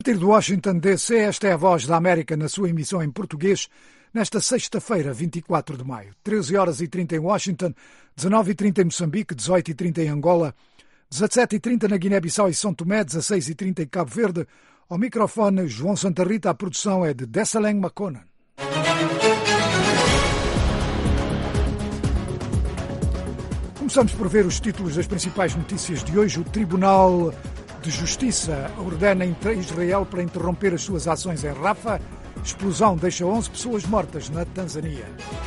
A partir de Washington DC, esta é a Voz da América na sua emissão em português, nesta sexta-feira, 24 de maio. 13h30 em Washington, 19h30 em Moçambique, 18h30 em Angola, 17h30 na Guiné-Bissau e São Tomé, 16h30 em Cabo Verde. Ao microfone, João Santa Rita, a produção é de Dessaleng Makonnen. Começamos por ver os títulos das principais notícias de hoje. O Tribunal de Justiça ordena Israel para interromper as suas ações em Rafah. Explosão deixa 11 pessoas mortas na Tanzânia.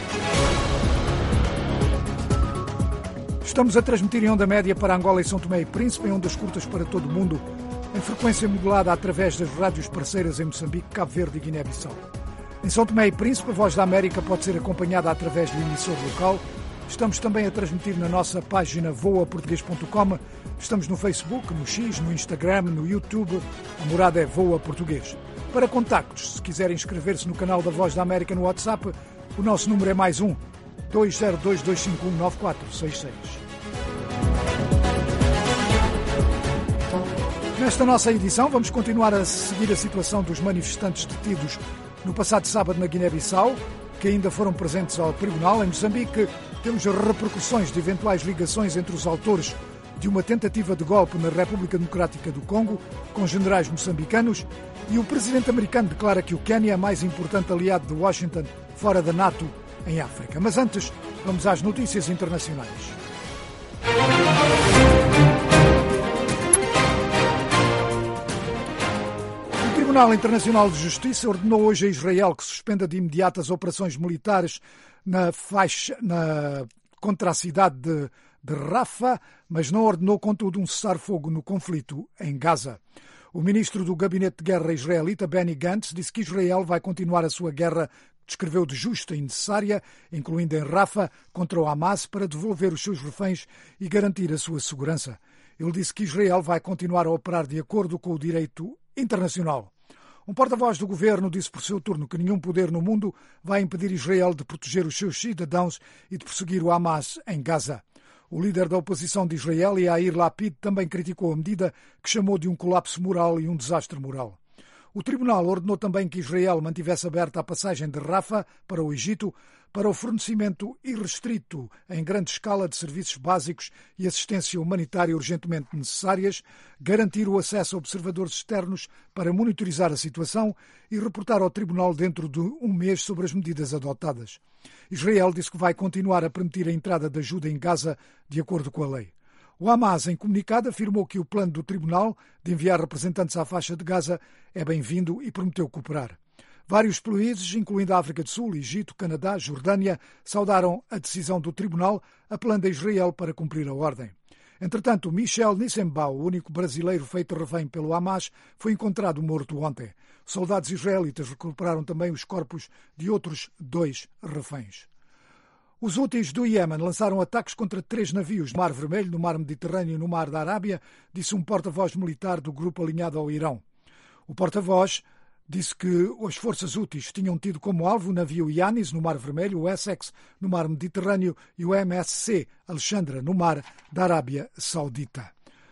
Estamos a transmitir em onda média para Angola e São Tomé e Príncipe, em ondas curtas para todo o mundo, em frequência modulada através das rádios parceiras em Moçambique, Cabo Verde e Guiné-Bissau. Em São Tomé e Príncipe, a Voz da América pode ser acompanhada através do emissor local. Estamos também a transmitir na nossa página voaportugues.com. Estamos no Facebook, no X, no Instagram, no YouTube. A morada é Voa Português. Para contactos, se quiserem inscrever-se no canal da Voz da América no WhatsApp, o nosso número é +1 202 251 9466. Nesta nossa edição vamos continuar a seguir a situação dos manifestantes detidos no passado sábado na Guiné-Bissau, que ainda foram presentes ao tribunal. Em Moçambique temos repercussões de eventuais ligações entre os autores de uma tentativa de golpe na República Democrática do Congo com generais moçambicanos, e o presidente americano declara que o Quênia é mais importante aliado de Washington fora da NATO em África. Mas antes, vamos às notícias internacionais. O Tribunal Internacional de Justiça ordenou hoje a Israel que suspenda de imediato as operações militares contra a cidade de Rafah, mas não ordenou, contudo, um cessar-fogo no conflito em Gaza. O ministro do Gabinete de Guerra israelita, Benny Gantz, disse que Israel vai continuar a sua guerra, descreveu de justa e necessária, incluindo em Rafah, contra o Hamas, para devolver os seus reféns e garantir a sua segurança. Ele disse que Israel vai continuar a operar de acordo com o direito internacional. Um porta-voz do governo disse por seu turno que nenhum poder no mundo vai impedir Israel de proteger os seus cidadãos e de perseguir o Hamas em Gaza. O líder da oposição de Israel, Yair Lapid, também criticou a medida, que chamou de um colapso moral e um desastre moral. O tribunal ordenou também que Israel mantivesse aberta a passagem de Rafah para o Egito para o fornecimento irrestrito em grande escala de serviços básicos e assistência humanitária urgentemente necessárias, garantir o acesso a observadores externos para monitorizar a situação e reportar ao tribunal dentro de um mês sobre as medidas adotadas. Israel disse que vai continuar a permitir a entrada de ajuda em Gaza de acordo com a lei. O Hamas, em comunicado, afirmou que o plano do tribunal de enviar representantes à faixa de Gaza é bem-vindo e prometeu cooperar. Vários países, incluindo a África do Sul, Egito, Canadá, Jordânia, saudaram a decisão do tribunal, apelando a Israel para cumprir a ordem. Entretanto, Michel Nissenbaum, o único brasileiro feito refém pelo Hamas, foi encontrado morto ontem. Soldados israelitas recuperaram também os corpos de outros 2 reféns. Os Houthis do Iémen lançaram ataques contra 3 navios no Mar Vermelho, no Mar Mediterrâneo e no Mar da Arábia, disse um porta-voz militar do grupo alinhado ao Irão. O porta-voz disse que as forças Houthis tinham tido como alvo o navio Yanis, no Mar Vermelho, o Essex, no Mar Mediterrâneo, e o MSC Alexandra, no Mar da Arábia Saudita.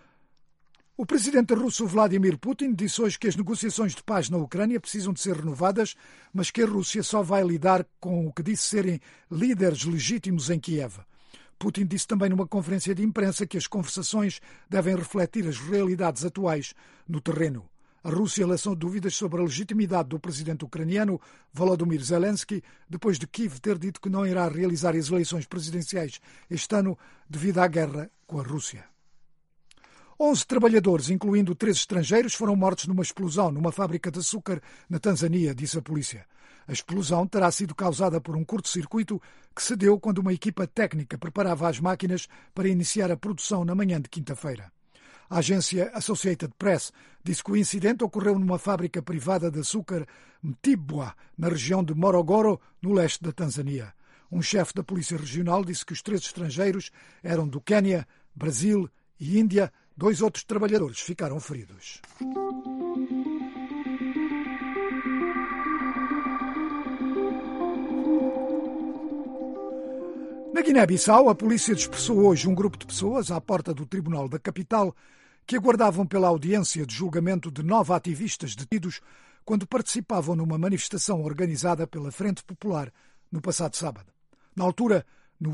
O presidente russo Vladimir Putin disse hoje que as negociações de paz na Ucrânia precisam de ser renovadas, mas que a Rússia só vai lidar com o que disse serem líderes legítimos em Kiev. Putin disse também numa conferência de imprensa que as conversações devem refletir as realidades atuais no terreno. A Rússia lançou dúvidas sobre a legitimidade do presidente ucraniano Volodymyr Zelensky, depois de Kiev ter dito que não irá realizar as eleições presidenciais este ano devido à guerra com a Rússia. 11 trabalhadores, incluindo 3 estrangeiros, foram mortos numa explosão numa fábrica de açúcar na Tanzânia, disse a polícia. A explosão terá sido causada por um curto-circuito que se deu quando uma equipa técnica preparava as máquinas para iniciar a produção na manhã de quinta-feira. A agência Associated Press disse que o incidente ocorreu numa fábrica privada de açúcar Mtibwa, na região de Morogoro, no leste da Tanzânia. Um chefe da polícia regional disse que os 3 estrangeiros eram do Quênia, Brasil e Índia. 2 outros trabalhadores ficaram feridos. Na Guiné-Bissau, a polícia dispersou hoje um grupo de pessoas à porta do tribunal da capital que aguardavam pela audiência de julgamento de 9 ativistas detidos quando participavam numa manifestação organizada pela Frente Popular no passado sábado. Na altura,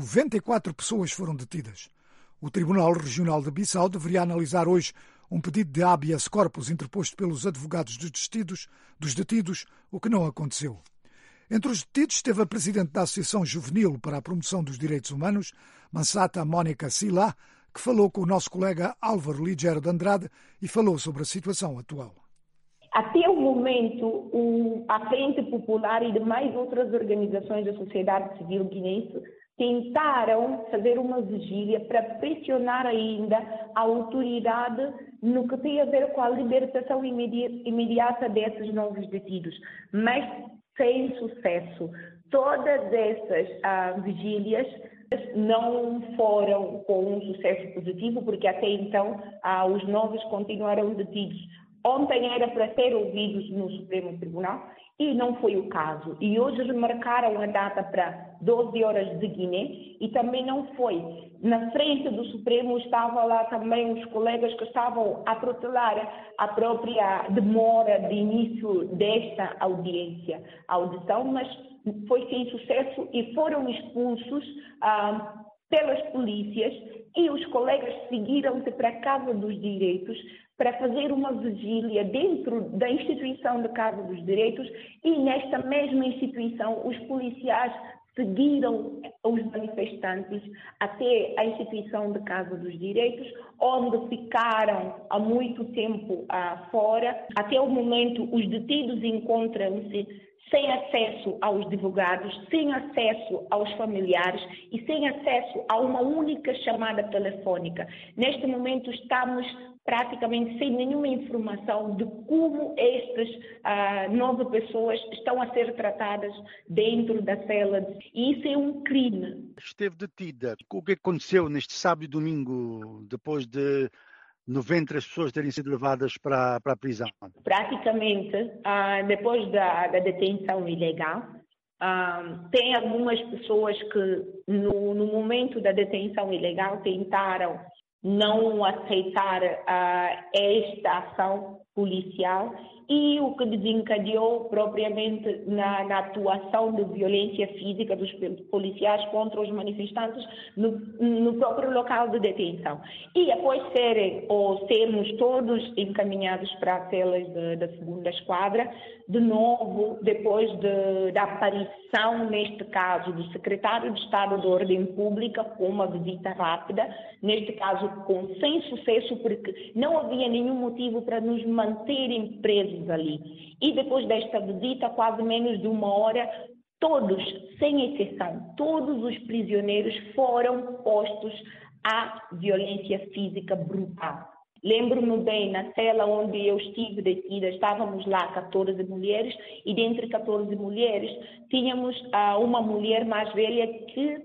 94 pessoas foram detidas. O Tribunal Regional de Bissau deveria analisar hoje um pedido de habeas corpus interposto pelos advogados dos detidos, o que não aconteceu. Entre os detidos esteve a presidente da Associação Juvenil para a Promoção dos Direitos Humanos, Mansata Mónica Silá, que falou com o nosso colega Álvaro Ligero de Andrade e falou sobre a situação atual. Até o momento, a Frente Popular e demais outras organizações da sociedade civil guinense tentaram fazer uma vigília para pressionar ainda a autoridade no que tem a ver com a libertação imediata desses novos detidos, mas sem sucesso. Todas essas vigílias não foram com um sucesso positivo, porque até então os novos continuaram detidos. Ontem era para ser ouvidos no Supremo Tribunal e não foi o caso. E hoje remarcaram a data para 12 horas de Guiné e também não foi. Na frente do Supremo estavam lá também os colegas que estavam a protelar a própria demora de início desta audição, mas foi sem sucesso e foram expulsos pelas polícias e os colegas seguiram-se para a Casa dos Direitos para fazer uma vigília dentro da instituição da Casa dos Direitos e nesta mesma instituição os policiais seguiram os manifestantes até a instituição da Casa dos Direitos, onde ficaram há muito tempo fora. Até o momento, os detidos encontram-se sem acesso aos advogados, sem acesso aos familiares e sem acesso a uma única chamada telefônica. Neste momento estamos praticamente sem nenhuma informação de como estas 9 pessoas estão a ser tratadas dentro da cela. E isso é um crime. Esteve detida. O que aconteceu neste sábado e domingo, depois de 90 pessoas terem sido levadas para a prisão? Praticamente, depois da detenção ilegal, tem algumas pessoas que no momento da detenção ilegal tentaram não aceitar esta ação policial e o que desencadeou propriamente na atuação de violência física dos policiais contra os manifestantes no próprio local de detenção. E após sermos todos encaminhados para as celas da segunda esquadra, de novo, depois da aparição, neste caso, do secretário de Estado de Ordem Pública, com uma visita rápida, neste caso sem sucesso, porque não havia nenhum motivo para nos manterem presos ali. E depois desta visita, quase menos de uma hora, todos, sem exceção, todos os prisioneiros foram postos à violência física brutal. Lembro-me bem, na cela onde eu estive detida, estávamos lá 14 mulheres e dentre 14 mulheres tínhamos uma mulher mais velha que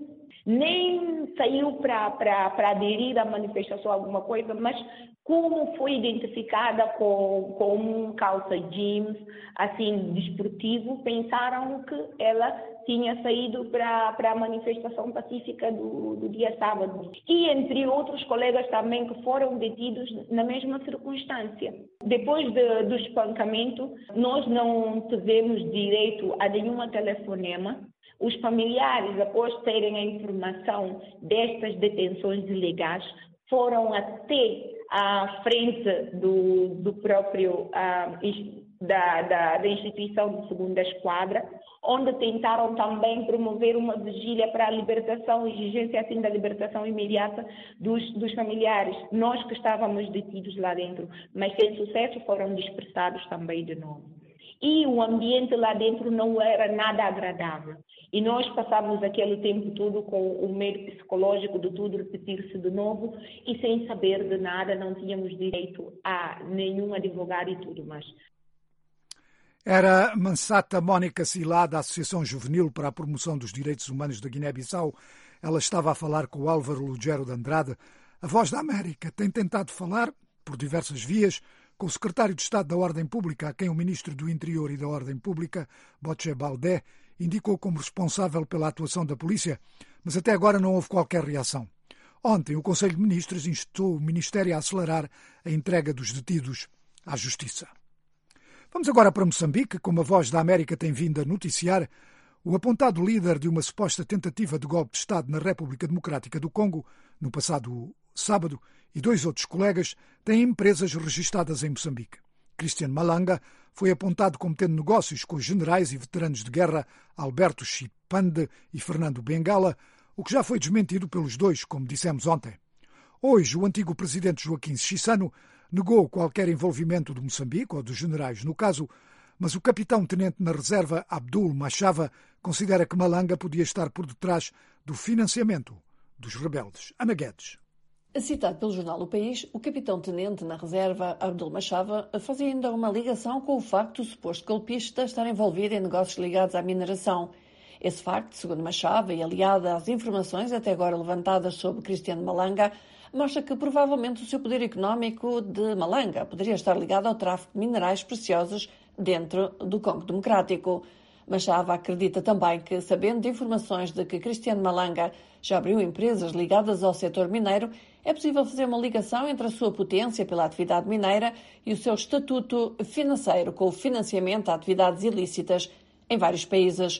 nem saiu para aderir à manifestação alguma coisa, mas como foi identificada com um calça jeans, assim, desportivo, pensaram que ela tinha saído para a manifestação pacífica do dia sábado. E entre outros colegas também que foram detidos na mesma circunstância. Depois do espancamento, nós não tivemos direito a nenhuma telefonema. Os familiares, após terem a informação destas detenções ilegais, foram até à frente do próprio da instituição de segunda esquadra, onde tentaram também promover uma vigília para a libertação, exigência assim da libertação imediata dos familiares. Nós que estávamos detidos lá dentro, mas sem sucesso, foram dispersados também de novo. E o ambiente lá dentro não era nada agradável. E nós passávamos aquele tempo todo com o medo psicológico de tudo repetir-se de novo e sem saber de nada, não tínhamos direito a nenhum advogado e tudo mais. Era Mansata Mónica Silá, da Associação Juvenil para a Promoção dos Direitos Humanos da Guiné-Bissau. Ela estava a falar com o Álvaro Ligero de Andrade. A Voz da América tem tentado falar, por diversas vias, com o secretário de Estado da Ordem Pública, a quem o ministro do Interior e da Ordem Pública, Botche Baldé, indicou como responsável pela atuação da polícia, mas até agora não houve qualquer reação. Ontem, o Conselho de Ministros instou o Ministério a acelerar a entrega dos detidos à Justiça. Vamos agora para Moçambique. Como a Voz da América tem vindo a noticiar, o apontado líder de uma suposta tentativa de golpe de Estado na República Democrática do Congo, no passado sábado, e 2 outros colegas têm empresas registadas em Moçambique. Christian Malanga foi apontado como tendo negócios com os generais e veteranos de guerra Alberto Chipande e Fernando Bengala, o que já foi desmentido pelos dois, como dissemos ontem. Hoje, o antigo presidente Joaquim Chissano negou qualquer envolvimento de Moçambique ou dos generais no caso, mas o capitão-tenente na reserva Abdul Machava considera que Malanga podia estar por detrás do financiamento dos rebeldes. Ana Guedes. Citado pelo jornal O País, o capitão-tenente na reserva Abdul Machava fazia ainda uma ligação com o facto do suposto golpista estar envolvido em negócios ligados à mineração. Esse facto, segundo Machava, e aliado às informações até agora levantadas sobre Christian Malanga, mostra que provavelmente o seu poder económico de Malanga poderia estar ligado ao tráfico de minerais preciosos dentro do Congo Democrático. Machava acredita também que, sabendo de informações de que Christian Malanga já abriu empresas ligadas ao setor mineiro, é possível fazer uma ligação entre a sua potência pela atividade mineira e o seu estatuto financeiro com o financiamento a atividades ilícitas em vários países.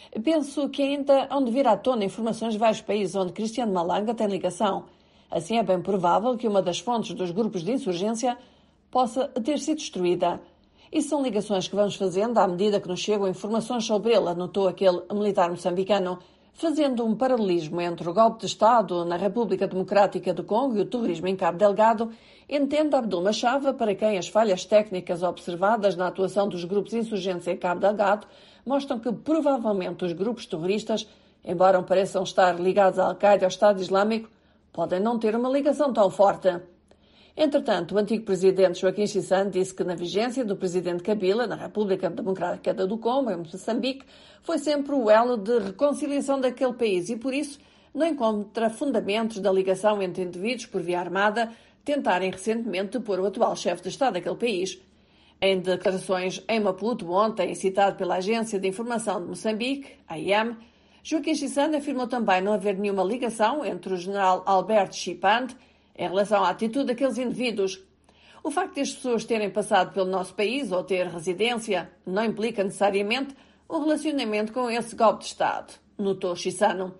Penso que ainda hão de vir à tona informações de vários países onde Christian Malanga tem ligação. Assim, é bem provável que uma das fontes dos grupos de insurgência possa ter sido destruída. E são ligações que vamos fazendo à medida que nos chegam informações sobre ele, anotou aquele militar moçambicano, fazendo um paralelismo entre o golpe de Estado na República Democrática do Congo e o terrorismo em Cabo Delgado. Entende Abdul Machava, para quem as falhas técnicas observadas na atuação dos grupos insurgentes em Cabo Delgado mostram que provavelmente os grupos terroristas, embora pareçam estar ligados à Al-Qaeda e ao Estado Islâmico, podem não ter uma ligação tão forte. Entretanto, o antigo presidente Joaquim Chissano disse que na vigência do presidente Kabila, na República Democrática do Congo, em Moçambique, foi sempre o elo de reconciliação daquele país e, por isso, não encontra fundamentos da ligação entre indivíduos por via armada tentarem recentemente pôr o atual chefe de Estado daquele país. Em declarações em Maputo ontem, citado pela Agência de Informação de Moçambique, AIM, Joaquim Chissano afirmou também não haver nenhuma ligação entre o general Alberto Chipande em relação à atitude daqueles indivíduos. O facto de as pessoas terem passado pelo nosso país ou ter residência não implica necessariamente um relacionamento com esse golpe de Estado, notou Chissano.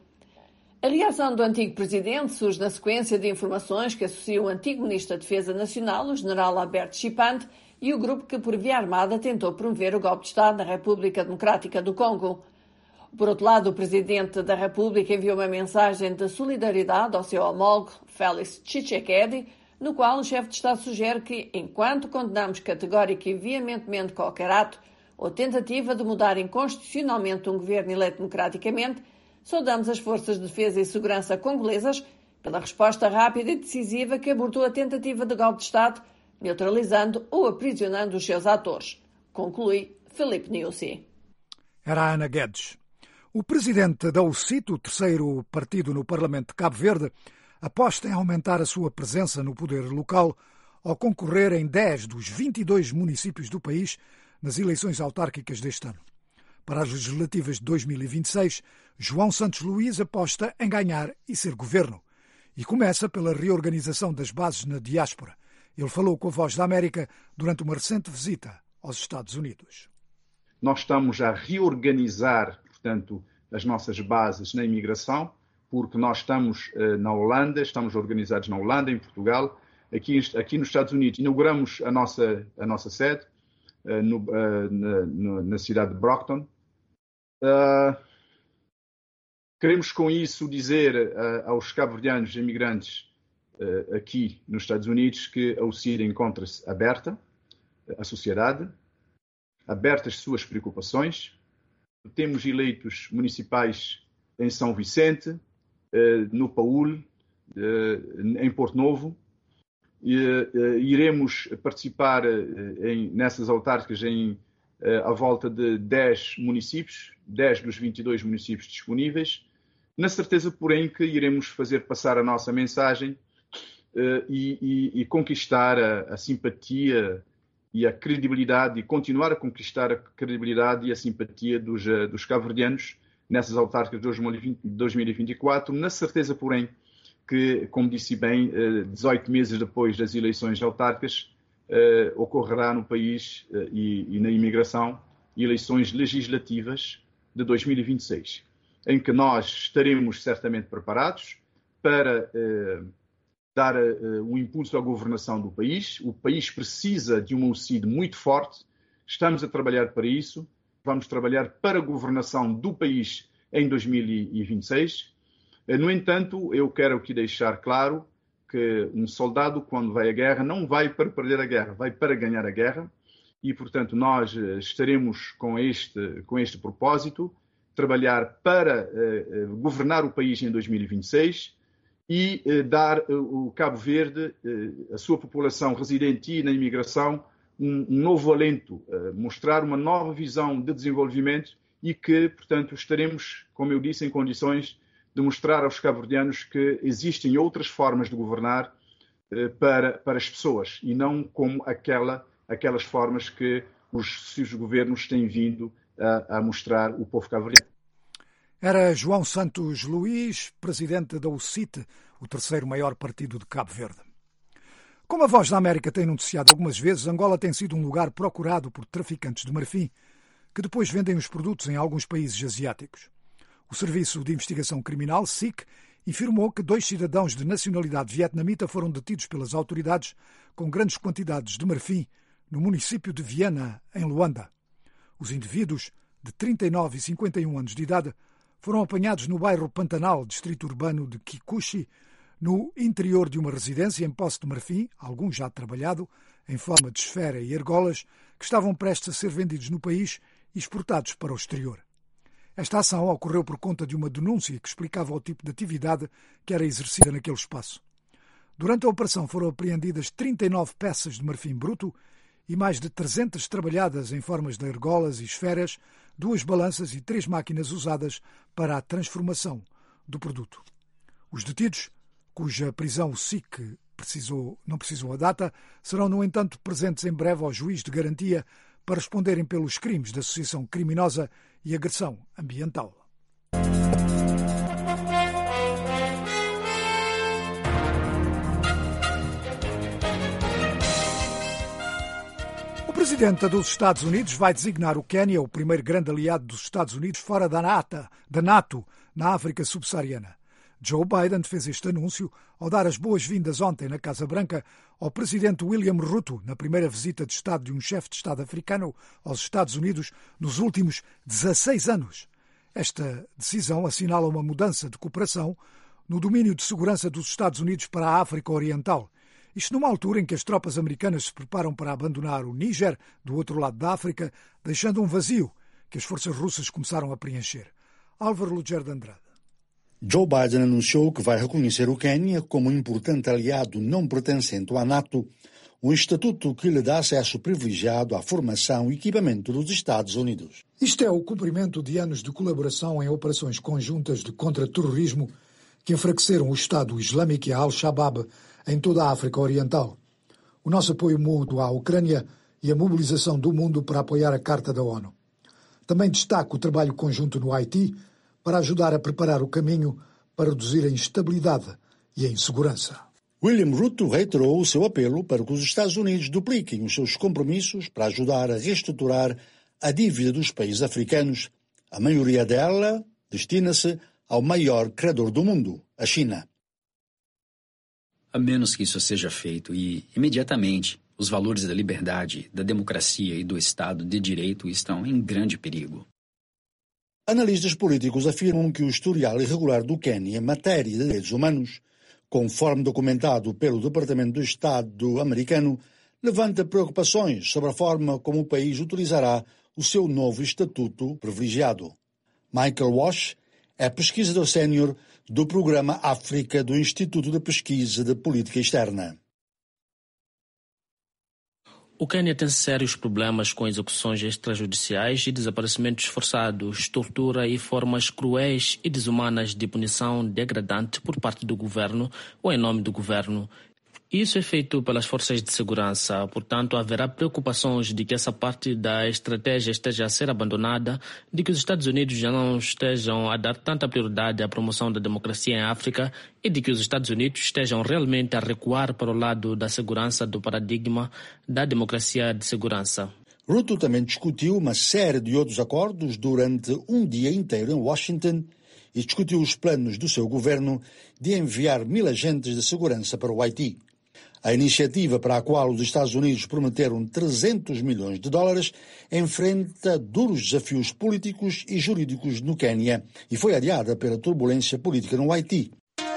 A reação do antigo presidente surge na sequência de informações que associam o antigo ministro da Defesa Nacional, o general Alberto Chipande, e o grupo que por via armada tentou promover o golpe de Estado na República Democrática do Congo. Por outro lado, o Presidente da República enviou uma mensagem de solidariedade ao seu homólogo, Félix Tshisekedi, no qual o chefe de Estado sugere que, enquanto condenamos categórica e veementemente qualquer ato ou tentativa de mudar inconstitucionalmente um governo eleito democraticamente, saudamos as forças de defesa e segurança congolesas pela resposta rápida e decisiva que abordou a tentativa de golpe de Estado, neutralizando ou aprisionando os seus atores, conclui Filipe Nyusi. Era a Ana Guedes. O presidente da UCIT, o terceiro partido no Parlamento de Cabo Verde, aposta em aumentar a sua presença no poder local ao concorrer em 10 dos 22 municípios do país nas eleições autárquicas deste ano. Para as legislativas de 2026, João Santos Luís aposta em ganhar e ser governo. E começa pela reorganização das bases na diáspora. Ele falou com a Voz da América durante uma recente visita aos Estados Unidos. Nós estamos a reorganizar, portanto, as nossas bases na imigração, porque nós estamos na Holanda, estamos organizados na Holanda, em Portugal, aqui nos Estados Unidos. Inauguramos a nossa sede na cidade de Brockton. Queremos com isso dizer aos cabo-verdianos imigrantes aqui nos Estados Unidos que a UCIT encontra-se aberta à sociedade, aberta às suas preocupações. Temos eleitos municipais em São Vicente, no Paúl, em Porto Novo. Iremos participar nessas autárquicas à volta de 10 municípios, 10 dos 22 municípios disponíveis, na certeza, porém, que iremos fazer passar a nossa mensagem e conquistar a simpatia e a credibilidade, e continuar a conquistar a credibilidade e a simpatia dos cabo-verdianos nessas autárquicas de 2024, na certeza, porém, que, como disse bem, 18 meses depois das eleições autárquicas, ocorrerá no país e na imigração eleições legislativas de 2026, em que nós estaremos certamente preparados para dar um impulso à governação do país. O país precisa de um OCID muito forte, estamos a trabalhar para isso, vamos trabalhar para a governação do país em 2026. No entanto, eu quero aqui deixar claro que um soldado, quando vai à guerra, não vai para perder a guerra, vai para ganhar a guerra. E, portanto, nós estaremos com este propósito, trabalhar para governar o país em 2026 e dar ao Cabo Verde, a sua população residente e na imigração, um novo alento, mostrar uma nova visão de desenvolvimento e que, portanto, estaremos, como eu disse, em condições de mostrar aos cabo-verdianos que existem outras formas de governar para as pessoas e não como aquelas formas que os sucessivos governos têm vindo a mostrar o povo cabo-verdiano. Era João Santos Luís, presidente da UCIT, o terceiro maior partido de Cabo Verde. Como a Voz da América tem noticiado algumas vezes, Angola tem sido um lugar procurado por traficantes de marfim, que depois vendem os produtos em alguns países asiáticos. O Serviço de Investigação Criminal, SIC, informou que 2 cidadãos de nacionalidade vietnamita foram detidos pelas autoridades com grandes quantidades de marfim no município de Viana, em Luanda. Os indivíduos, de 39 e 51 anos de idade, foram apanhados no bairro Pantanal, distrito urbano de Kikuchi, no interior de uma residência em posse de marfim, alguns já trabalhado, em forma de esfera e argolas, que estavam prestes a ser vendidos no país e exportados para o exterior. Esta ação ocorreu por conta de uma denúncia que explicava o tipo de atividade que era exercida naquele espaço. Durante a operação foram apreendidas 39 peças de marfim bruto e mais de 300 trabalhadas em formas de argolas e esferas, 2 balanças e 3 máquinas usadas para a transformação do produto. Os detidos, cuja prisão o SIC não precisou a data, serão, no entanto, presentes em breve ao juiz de garantia para responderem pelos crimes de associação criminosa e agressão ambiental. O presidente dos Estados Unidos vai designar o Quênia, o primeiro grande aliado dos Estados Unidos fora da NATO, na África subsaariana. Joe Biden fez este anúncio ao dar as boas-vindas ontem na Casa Branca ao presidente William Ruto, na primeira visita de Estado de um chefe de Estado africano aos Estados Unidos nos últimos 16 anos. Esta decisão assinala uma mudança de cooperação no domínio de segurança dos Estados Unidos para a África Oriental. Isto numa altura em que as tropas americanas se preparam para abandonar o Níger, do outro lado da África, deixando um vazio que as forças russas começaram a preencher. Álvaro Luger de Andrade. Joe Biden anunciou que vai reconhecer o Quênia como um importante aliado não pertencente à NATO, um estatuto que lhe dá acesso privilegiado à formação e equipamento dos Estados Unidos. Isto é o cumprimento de anos de colaboração em operações conjuntas de contra-terrorismo que enfraqueceram o Estado Islâmico e a Al-Shabaab em toda a África Oriental. O nosso apoio mútuo à Ucrânia e a mobilização do mundo para apoiar a Carta da ONU. Também destaco o trabalho conjunto no Haiti para ajudar a preparar o caminho para reduzir a instabilidade e a insegurança. William Ruto reiterou o seu apelo para que os Estados Unidos dupliquem os seus compromissos para ajudar a reestruturar a dívida dos países africanos. A maioria dela destina-se ao maior credor do mundo, a China. A menos que isso seja feito e, imediatamente, os valores da liberdade, da democracia e do Estado de Direito estão em grande perigo. Analistas políticos afirmam que o historial irregular do Quênia em matéria de direitos humanos, conforme documentado pelo Departamento do Estado americano, levanta preocupações sobre a forma como o país utilizará o seu novo estatuto privilegiado. Michael Walsh é pesquisador sénior do Programa África do Instituto de Pesquisa de Política Externa. O Quênia tem sérios problemas com execuções extrajudiciais e desaparecimentos forçados, tortura e formas cruéis e desumanas de punição degradante por parte do governo ou em nome do governo. Isso é feito pelas forças de segurança, portanto haverá preocupações de que essa parte da estratégia esteja a ser abandonada, de que os Estados Unidos já não estejam a dar tanta prioridade à promoção da democracia em África e de que os Estados Unidos estejam realmente a recuar para o lado da segurança do paradigma da democracia de segurança. Ruto também discutiu uma série de outros acordos durante um dia inteiro em Washington e discutiu os planos do seu governo de enviar 1.000 agentes de segurança para o Haiti. A iniciativa para a qual os Estados Unidos prometeram 300 milhões de dólares enfrenta duros desafios políticos e jurídicos no Quênia e foi adiada pela turbulência política no Haiti.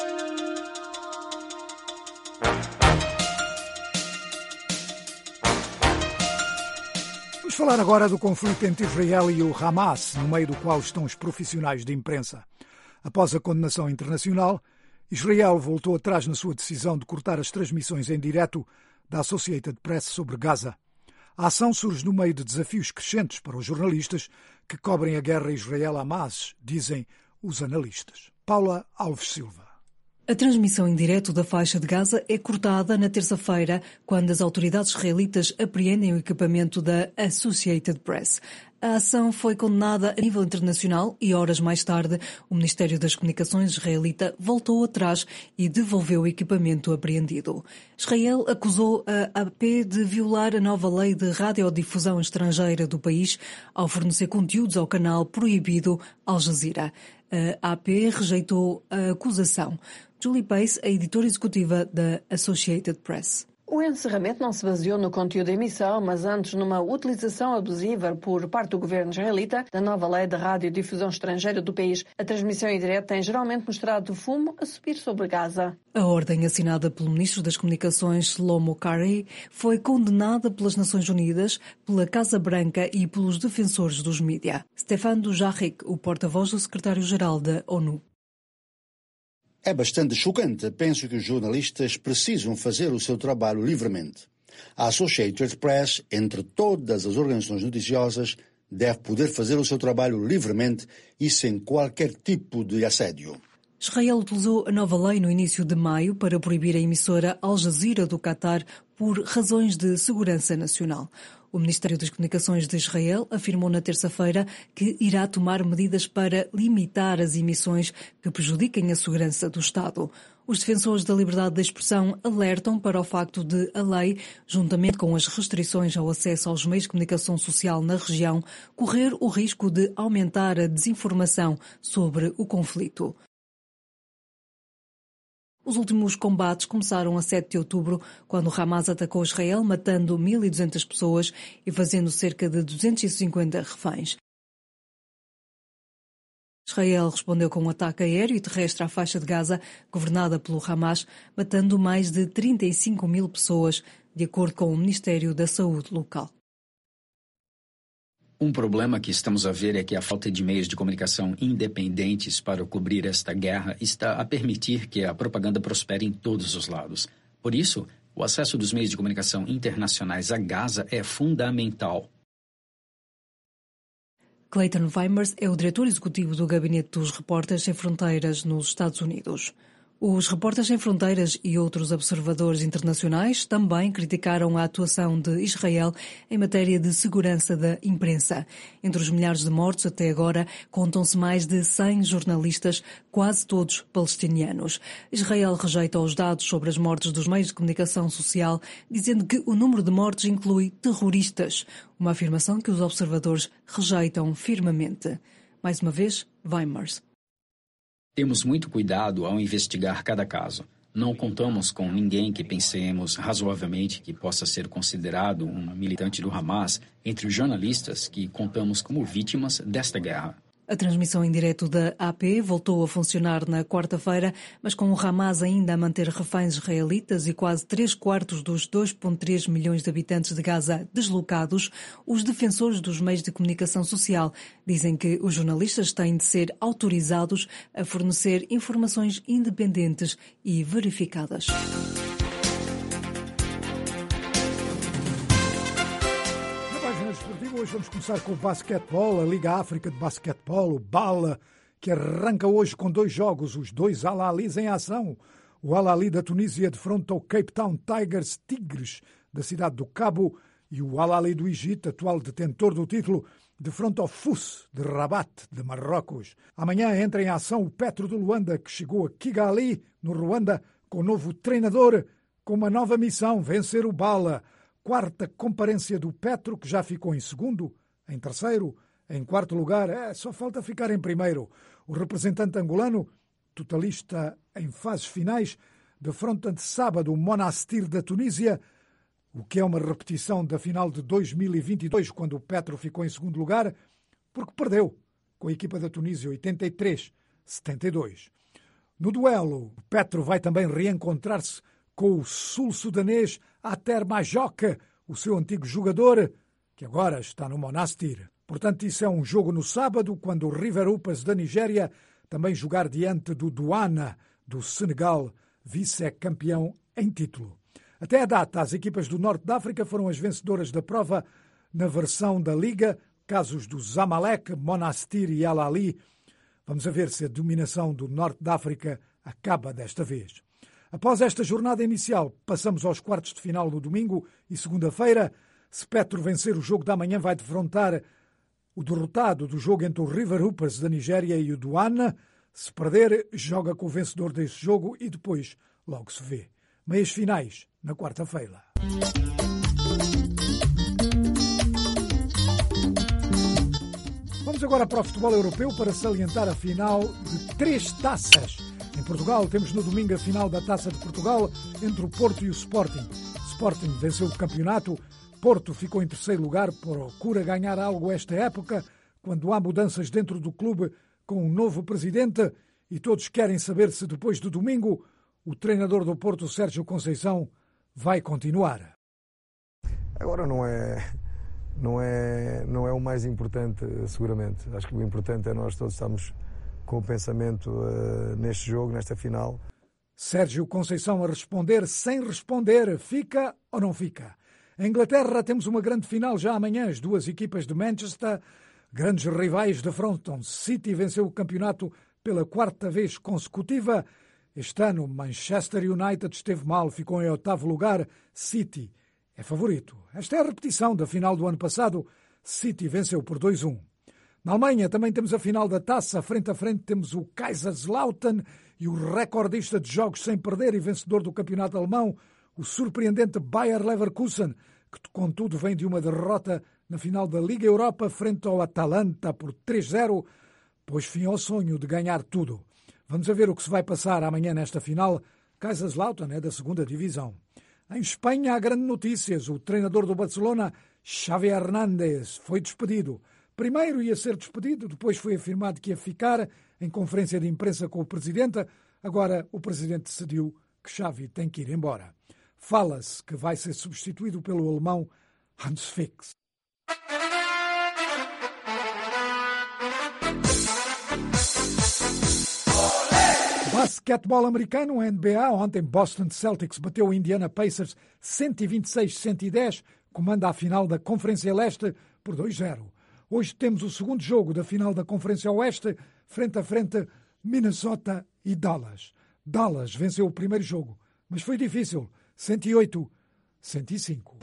Vamos falar agora do conflito entre Israel e o Hamas, no meio do qual estão os profissionais de imprensa. Após a condenação internacional, Israel voltou atrás na sua decisão de cortar as transmissões em direto da Associated Press sobre Gaza. A ação surge no meio de desafios crescentes para os jornalistas que cobrem a guerra Israel-Hamas, dizem os analistas. Paula Alves Silva. A transmissão em direto da faixa de Gaza é cortada na terça-feira, quando as autoridades israelitas apreendem o equipamento da Associated Press. A ação foi condenada a nível internacional e, horas mais tarde, o Ministério das Comunicações israelita voltou atrás e devolveu o equipamento apreendido. Israel acusou a AP de violar a nova lei de radiodifusão estrangeira do país ao fornecer conteúdos ao canal proibido Al Jazeera. A AP rejeitou a acusação. Julie Pace, a editora executiva da Associated Press. O encerramento não se baseou no conteúdo da emissão, mas antes numa utilização abusiva por parte do governo israelita da nova lei de radiodifusão estrangeira do país. A transmissão em direto tem geralmente mostrado fumo a subir sobre Gaza. A ordem assinada pelo ministro das Comunicações, Shlomo Karhi, foi condenada pelas Nações Unidas, pela Casa Branca e pelos defensores dos mídia. Stefan Dujarric, o porta-voz do secretário-geral da ONU. É bastante chocante. Penso que os jornalistas precisam fazer o seu trabalho livremente. A Associated Press, entre todas as organizações noticiosas, deve poder fazer o seu trabalho livremente e sem qualquer tipo de assédio. Israel utilizou a nova lei no início de maio para proibir a emissora Al Jazeera do Qatar por razões de segurança nacional. O Ministério das Comunicações de Israel afirmou na terça-feira que irá tomar medidas para limitar as emissões que prejudiquem a segurança do Estado. Os defensores da liberdade de expressão alertam para o facto de a lei, juntamente com as restrições ao acesso aos meios de comunicação social na região, correr o risco de aumentar a desinformação sobre o conflito. Os últimos combates começaram a 7 de outubro, quando o Hamas atacou Israel, matando 1.200 pessoas e fazendo cerca de 250 reféns. Israel respondeu com um ataque aéreo e terrestre à faixa de Gaza, governada pelo Hamas, matando mais de 35 mil pessoas, de acordo com o Ministério da Saúde local. Um problema que estamos a ver é que a falta de meios de comunicação independentes para cobrir esta guerra está a permitir que a propaganda prospere em todos os lados. Por isso, o acesso dos meios de comunicação internacionais a Gaza é fundamental. Clayton Weimers é o diretor executivo do Gabinete dos Repórteres Sem Fronteiras nos Estados Unidos. Os Repórteres Sem Fronteiras e outros observadores internacionais também criticaram a atuação de Israel em matéria de segurança da imprensa. Entre os milhares de mortos até agora, contam-se mais de 100 jornalistas, quase todos palestinianos. Israel rejeita os dados sobre as mortes dos meios de comunicação social, dizendo que o número de mortes inclui terroristas, uma afirmação que os observadores rejeitam firmemente. Mais uma vez, Weimers. Temos muito cuidado ao investigar cada caso. Não contamos com ninguém que pensemos razoavelmente que possa ser considerado um militante do Hamas entre os jornalistas que contamos como vítimas desta guerra. A transmissão em direto da AP voltou a funcionar na quarta-feira, mas com o Hamas ainda a manter reféns israelitas e quase 3/4 dos 2,3 milhões de habitantes de Gaza deslocados, os defensores dos meios de comunicação social dizem que os jornalistas têm de ser autorizados a fornecer informações independentes e verificadas. Hoje vamos começar com o basquetebol, a Liga África de Basquetebol, o BAL, que arranca hoje com 2 jogos, os 2 Al-Ahlis em ação. O Al Ahly da Tunísia defronta o Cape Town Tigres da cidade do Cabo e o Al Ahly do Egito, atual detentor do título, defronta o FUS de Rabat, de Marrocos. Amanhã entra em ação o Petro de Luanda, que chegou a Kigali, no Ruanda, com o novo treinador, com uma nova missão, vencer o Bala. Quarta comparência do Petro, que já ficou em segundo, em terceiro, em quarto lugar, só falta ficar em primeiro. O representante angolano, totalista em fases finais, defronta de sábado o Monastir da Tunísia, o que é uma repetição da final de 2022, quando o Petro ficou em segundo lugar, porque perdeu com a equipa da Tunísia 83-72. No duelo, o Petro vai também reencontrar-se com o sul-sudanês Ater Majoka, o seu antigo jogador, que agora está no Monastir. Portanto, isso é um jogo no sábado, quando o River Upas da Nigéria também jogar diante do Douana, do Senegal, vice-campeão em título. Até a data, as equipas do Norte de África foram as vencedoras da prova na versão da Liga, casos do Zamalek, Monastir e Al Ahly. Vamos a ver se a dominação do Norte de África acaba desta vez. Após esta jornada inicial, passamos aos quartos de final no domingo e segunda-feira. Se Petro vencer o jogo da manhã, vai defrontar o derrotado do jogo entre o River Hoopers da Nigéria e o Douana. Se perder, joga com o vencedor deste jogo e depois logo se vê. Meias finais na quarta-feira. Vamos agora para o futebol europeu para salientar a final de 3 taças. Em Portugal temos no domingo a final da Taça de Portugal entre o Porto e o Sporting. Sporting venceu o campeonato, Porto ficou em terceiro lugar, procura ganhar algo esta época, quando há mudanças dentro do clube com um novo presidente e todos querem saber se depois do domingo o treinador do Porto, Sérgio Conceição, vai continuar. Agora não é o mais importante, seguramente. Acho que o importante é nós todos estarmos com o pensamento neste jogo, nesta final. Sérgio Conceição a responder sem responder, fica ou não fica? Em Inglaterra temos uma grande final já amanhã. As duas equipas de Manchester, grandes rivais, defrontam. City venceu o campeonato pela 4ª vez consecutiva. Este ano, Manchester United esteve mal, ficou em 8º lugar. City é favorito. Esta é a repetição da final do ano passado. City venceu por 2-1. Na Alemanha também temos a final da Taça. Frente a frente temos o Kaiserslautern e o recordista de jogos sem perder e vencedor do campeonato alemão, o surpreendente Bayer Leverkusen, que contudo vem de uma derrota na final da Liga Europa frente ao Atalanta por 3-0, pôs fim ao sonho de ganhar tudo. Vamos a ver o que se vai passar amanhã nesta final. Kaiserslautern é da 2ª divisão. Em Espanha há grandes notícias. O treinador do Barcelona, Xavi Hernández, foi despedido. Primeiro ia ser despedido, depois foi afirmado que ia ficar em conferência de imprensa com o presidente. Agora o presidente decidiu que Xavi tem que ir embora. Fala-se que vai ser substituído pelo alemão Hans Fix. Basquetebol americano, NBA. Ontem Boston Celtics bateu o Indiana Pacers 126-110, comanda a final da Conferência Leste por 2-0. Hoje temos o segundo jogo da final da Conferência Oeste, frente a frente Minnesota e Dallas. Dallas venceu o primeiro jogo, mas foi difícil, 108-105.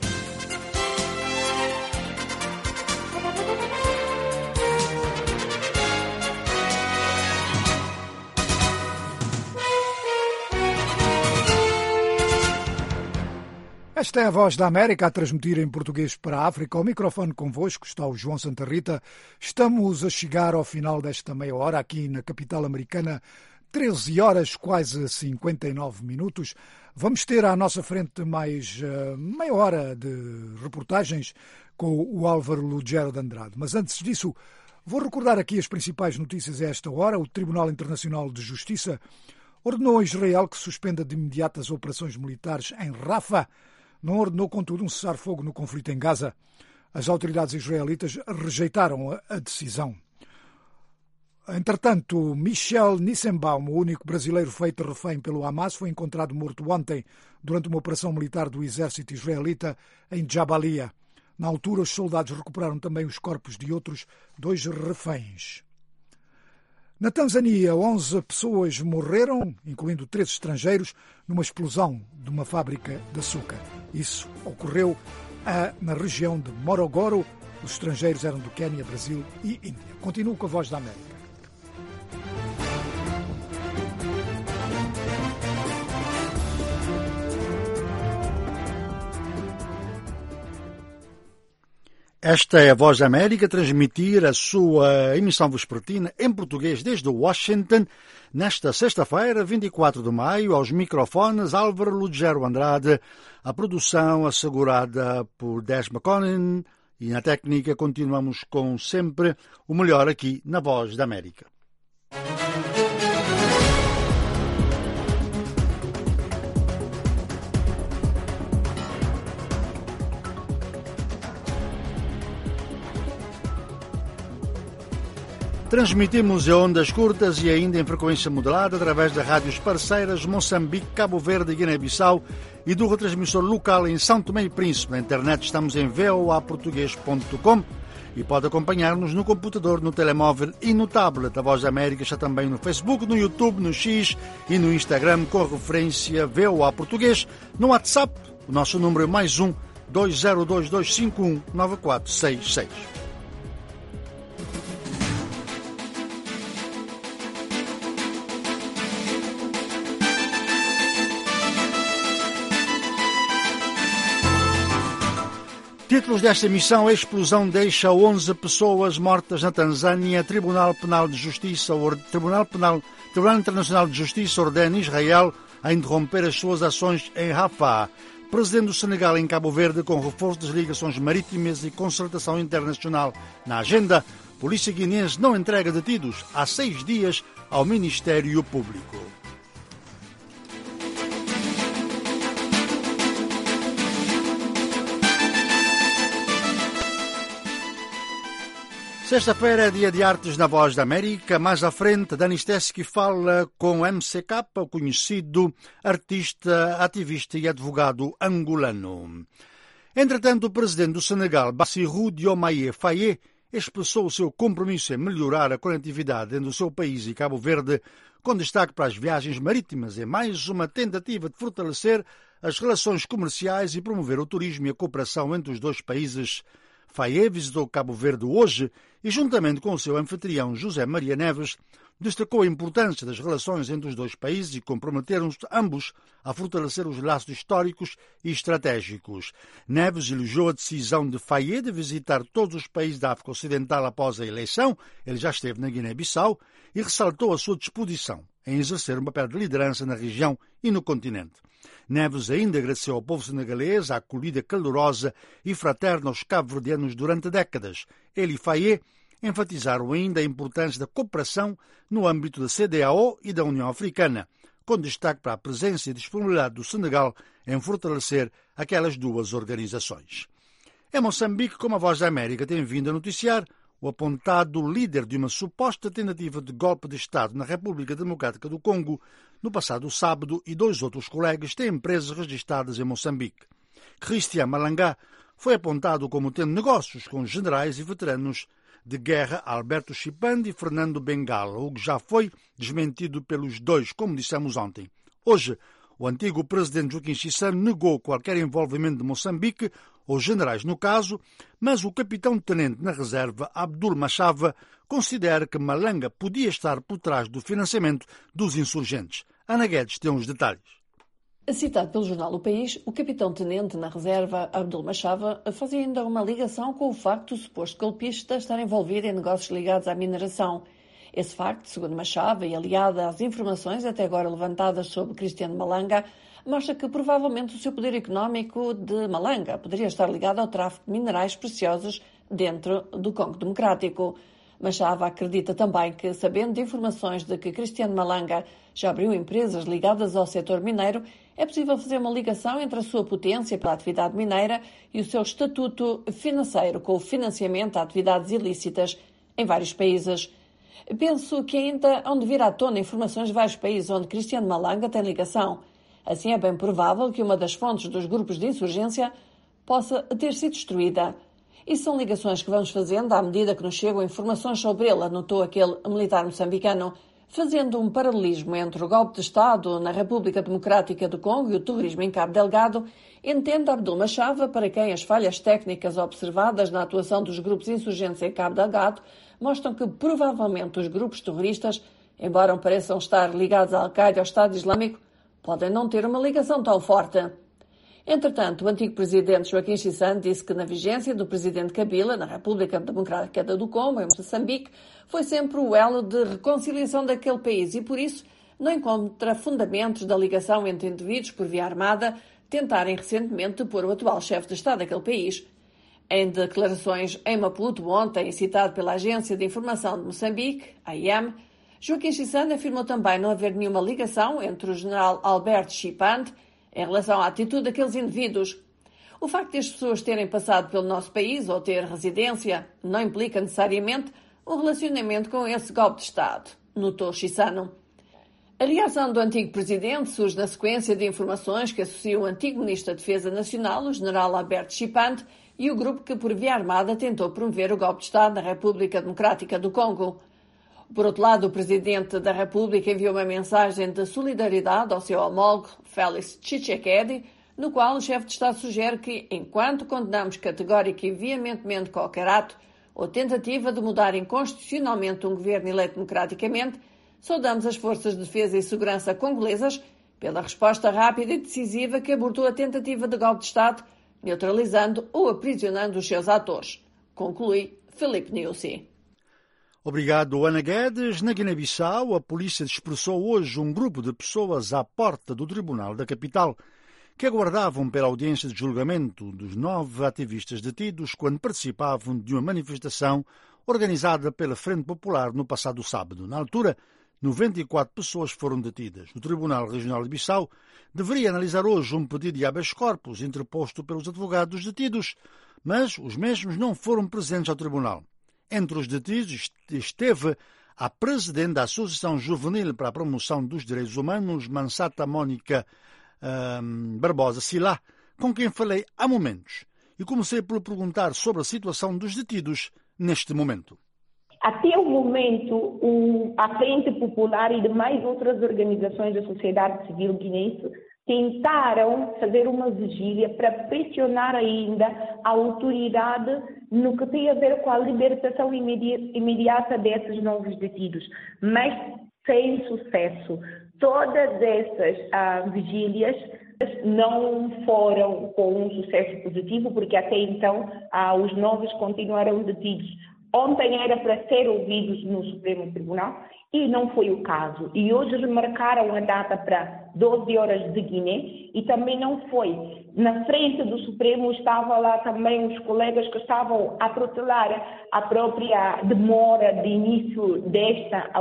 Esta é a Voz da América a transmitir em português para a África. Ao microfone convosco está o João Santa Rita. Estamos a chegar ao final desta meia hora aqui na capital americana. 13 horas, quase 59 minutos. Vamos ter à nossa frente mais meia hora de reportagens com o Álvaro Lugero de Andrade. Mas antes disso, vou recordar aqui as principais notícias a esta hora. O Tribunal Internacional de Justiça ordenou a Israel que suspenda de imediato as operações militares em Rafah. Não ordenou, contudo, um cessar-fogo no conflito em Gaza. As autoridades israelitas rejeitaram a decisão. Entretanto, Michel Nissenbaum, o único brasileiro feito refém pelo Hamas, foi encontrado morto ontem durante uma operação militar do exército israelita em Jabalia. Na altura, os soldados recuperaram também os corpos de outros 2 reféns. Na Tanzânia, 11 pessoas morreram, incluindo 3 estrangeiros, numa explosão de uma fábrica de açúcar. Isso ocorreu na região de Morogoro. Os estrangeiros eram do Quênia, Brasil e Índia. Continuo com a Voz da América. Esta é a Voz da América, transmitir a sua emissão vespertina em português desde Washington, nesta sexta-feira, 24 de maio, aos microfones Álvaro Lugero Andrade, a produção assegurada por Des McConnell e na técnica continuamos com sempre o melhor aqui na Voz da América. Transmitimos em ondas curtas e ainda em frequência modulada através de rádios parceiras Moçambique, Cabo Verde e Guiné-Bissau e do retransmissor local em São Tomé e Príncipe. Na internet estamos em voaportugues.com e pode acompanhar-nos no computador, no telemóvel e no tablet. A Voz da América está também no Facebook, no YouTube, no X e no Instagram com a referência VOA Português. No WhatsApp, o nosso número é +1 202251 9466. Títulos desta emissão: a explosão deixa 11 pessoas mortas na Tanzânia. Tribunal Internacional de Justiça ordena Israel a interromper as suas ações em Rafah. Presidente do Senegal em Cabo Verde com reforço das ligações marítimas e concertação internacional na agenda. Polícia guineense não entrega detidos há 6 dias ao Ministério Público. Sexta-feira é dia de artes na Voz da América. Mais à frente, Dani Steski fala com MCK, o conhecido artista, ativista e advogado angolano. Entretanto, o presidente do Senegal, Bassirou Diomaye Faye, expressou o seu compromisso em melhorar a conectividade entre o seu país e Cabo Verde, com destaque para as viagens marítimas, em mais uma tentativa de fortalecer as relações comerciais e promover o turismo e a cooperação entre os dois países. Faye visitou Cabo Verde hoje e, juntamente com o seu anfitrião José Maria Neves, destacou a importância das relações entre os dois países e comprometeram-se ambos a fortalecer os laços históricos e estratégicos. Neves elogiou a decisão de Faye de visitar todos os países da África Ocidental após a eleição, ele já esteve na Guiné-Bissau, e ressaltou a sua disposição em exercer um papel de liderança na região e no continente. Neves ainda agradeceu ao povo senegalês a acolhida calorosa e fraterna aos cabo-verdianos durante décadas. Ele e Faye enfatizaram ainda a importância da cooperação no âmbito da CEDEAO e da União Africana, com destaque para a presença e disponibilidade do Senegal em fortalecer aquelas duas organizações. Em Moçambique, como a Voz da América tem vindo a noticiar, o apontado líder de uma suposta tentativa de golpe de Estado na República Democrática do Congo no passado sábado e 2 outros colegas têm empresas registradas em Moçambique. Christian Malanga foi apontado como tendo negócios com generais e veteranos de guerra Alberto Chipande e Fernando Bengala, o que já foi desmentido pelos dois, como dissemos ontem. Hoje, o antigo presidente Joaquim Chissano negou qualquer envolvimento de Moçambique, ou generais no caso, mas o capitão-tenente na reserva, Abdul Machava, considera que Malanga podia estar por trás do financiamento dos insurgentes. Ana Guedes tem os detalhes. Citado pelo jornal O País, o capitão-tenente na reserva, Abdul Machava, fazia ainda uma ligação com o facto do suposto golpista estar envolvido em negócios ligados à mineração. Esse facto, segundo Machava, e aliado às informações até agora levantadas sobre Cristiano Malanga, mostra que provavelmente o seu poder económico de Malanga poderia estar ligado ao tráfico de minerais preciosos dentro do Congo Democrático. Machava acredita também que, sabendo de informações de que Cristiano Malanga já abriu empresas ligadas ao setor mineiro, é possível fazer uma ligação entre a sua potência pela atividade mineira e o seu estatuto financeiro com o financiamento a atividades ilícitas em vários países. Penso que ainda hão de vir à tona informações de vários países onde Cristiano Malanga tem ligação. Assim, é bem provável que uma das fontes dos grupos de insurgência possa ter sido destruída. E são ligações que vamos fazendo à medida que nos chegam informações sobre ele, anotou aquele militar moçambicano, fazendo um paralelismo entre o golpe de Estado na República Democrática do Congo e o terrorismo em Cabo Delgado. Entende Abdul Machava, para quem as falhas técnicas observadas na atuação dos grupos insurgentes em Cabo Delgado mostram que provavelmente os grupos terroristas, embora pareçam estar ligados à Al-Qaeda e ao Estado Islâmico, podem não ter uma ligação tão forte. Entretanto, o antigo presidente Joaquim Chissano disse que na vigência do presidente Kabila, na República Democrática do Congo, em Moçambique, foi sempre o elo de reconciliação daquele país e, por isso, não encontra fundamentos da ligação entre indivíduos por via armada tentarem recentemente depor o atual chefe de Estado daquele país. Em declarações em Maputo ontem, citado pela Agência de Informação de Moçambique, AIM, Joaquim Chissano afirmou também não haver nenhuma ligação entre o general Alberto Chipante em relação à atitude daqueles indivíduos. O facto de as pessoas terem passado pelo nosso país ou ter residência não implica necessariamente um relacionamento com esse golpe de Estado, notou Chissano. A reação do antigo presidente surge na sequência de informações que associam o antigo ministro da Defesa Nacional, o general Alberto Chipante, e o grupo que, por via armada, tentou promover o golpe de Estado na República Democrática do Congo. Por outro lado, o presidente da República enviou uma mensagem de solidariedade ao seu homólogo, Félix Tshisekedi, no qual o chefe de Estado sugere que, enquanto condenamos categórica e veementemente qualquer ato ou tentativa de mudar inconstitucionalmente um governo eleito democraticamente, saudamos as forças de defesa e segurança congolesas pela resposta rápida e decisiva que abortou a tentativa de golpe de Estado, neutralizando ou aprisionando os seus atores. Conclui Filipe Niusi. Obrigado, Ana Guedes. Na Guiné-Bissau, a polícia dispersou hoje um grupo de pessoas à porta do tribunal da capital que aguardavam pela audiência de julgamento dos 9 ativistas detidos quando participavam de uma manifestação organizada pela Frente Popular no passado sábado. Na altura, 94 pessoas foram detidas. O Tribunal Regional de Bissau deveria analisar hoje um pedido de habeas corpus interposto pelos advogados detidos, mas os mesmos não foram presentes ao tribunal. Entre os detidos esteve a presidente da Associação Juvenil para a Promoção dos Direitos Humanos, Mansata Mónica Barbosa Silá, com quem falei há momentos. E comecei por perguntar sobre a situação dos detidos neste momento. Até o momento, a Frente Popular e demais outras organizações da sociedade civil guinense tentaram fazer uma vigília para pressionar ainda a autoridade no que tem a ver com a libertação imediata desses novos detidos, mas sem sucesso. Todas essas vigílias não foram com um sucesso positivo, porque até então os novos continuaram detidos. Ontem era para ser ouvidos no Supremo Tribunal e não foi o caso. E hoje remarcaram a data para 12 horas de Guiné e também não foi. Na frente do Supremo estavam lá também os colegas que estavam a protelar a própria demora de início desta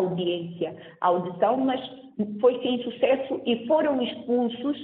audição, mas foi sem sucesso e foram expulsos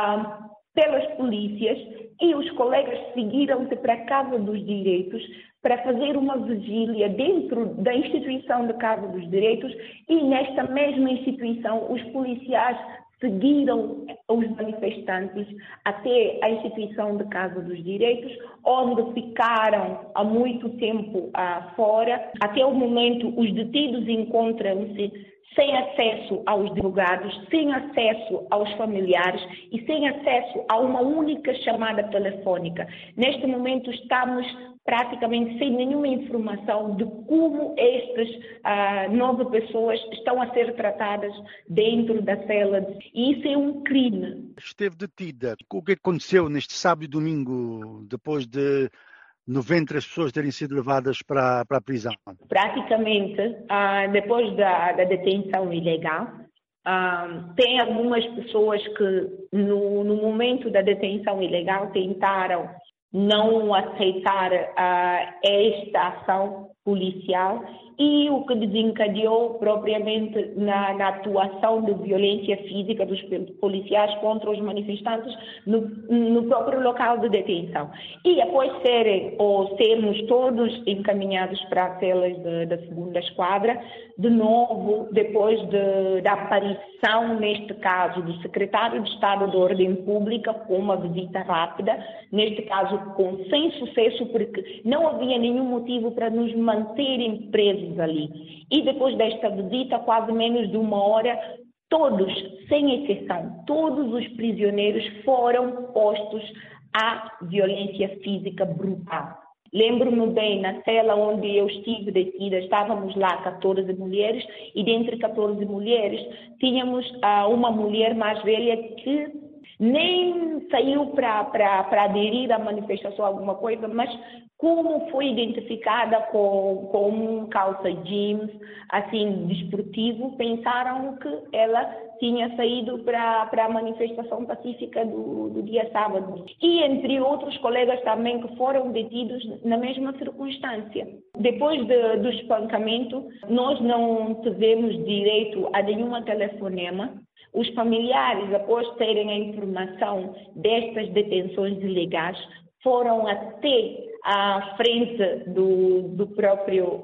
pelas polícias e os colegas seguiram-se para a Casa dos Direitos para fazer uma vigília dentro da instituição da Casa dos Direitos e nesta mesma instituição os policiais seguiram os manifestantes até a instituição da Casa dos Direitos, onde ficaram há muito tempo fora. Até o momento, os detidos encontram-se sem acesso aos advogados, sem acesso aos familiares e sem acesso a uma única chamada telefônica. Neste momento estamos praticamente sem nenhuma informação de como estas 9 pessoas estão a ser tratadas dentro da cela. E isso é um crime. Esteve detida. O que aconteceu neste sábado e domingo, depois de 93 pessoas terem sido levadas para a prisão? Praticamente, depois da detenção ilegal, tem algumas pessoas que no momento da detenção ilegal tentaram não aceitar esta ação policial e o que desencadeou propriamente na atuação de violência física dos policiais contra os manifestantes no próprio local de detenção. E após sermos todos encaminhados para as celas da segunda esquadra, de novo, depois da aparição, neste caso, do secretário de Estado de Ordem Pública com uma visita rápida, neste caso sem sucesso, porque não havia nenhum motivo para nos manterem presos ali. E depois desta visita, quase menos de uma hora, todos, sem exceção, todos os prisioneiros foram postos à violência física brutal. Lembro-me bem, na cela onde eu estive detida, estávamos lá 14 mulheres e dentre 14 mulheres tínhamos uma mulher mais velha que nem saiu para aderir à manifestação alguma coisa, mas como foi identificada com um calça jeans, assim, desportivo, pensaram que ela tinha saído para a manifestação pacífica do dia sábado. E entre outros colegas também que foram detidos na mesma circunstância. Depois do espancamento, nós não tivemos direito a nenhum telefonema. Os familiares, após terem a informação destas detenções ilegais, foram até à frente do próprio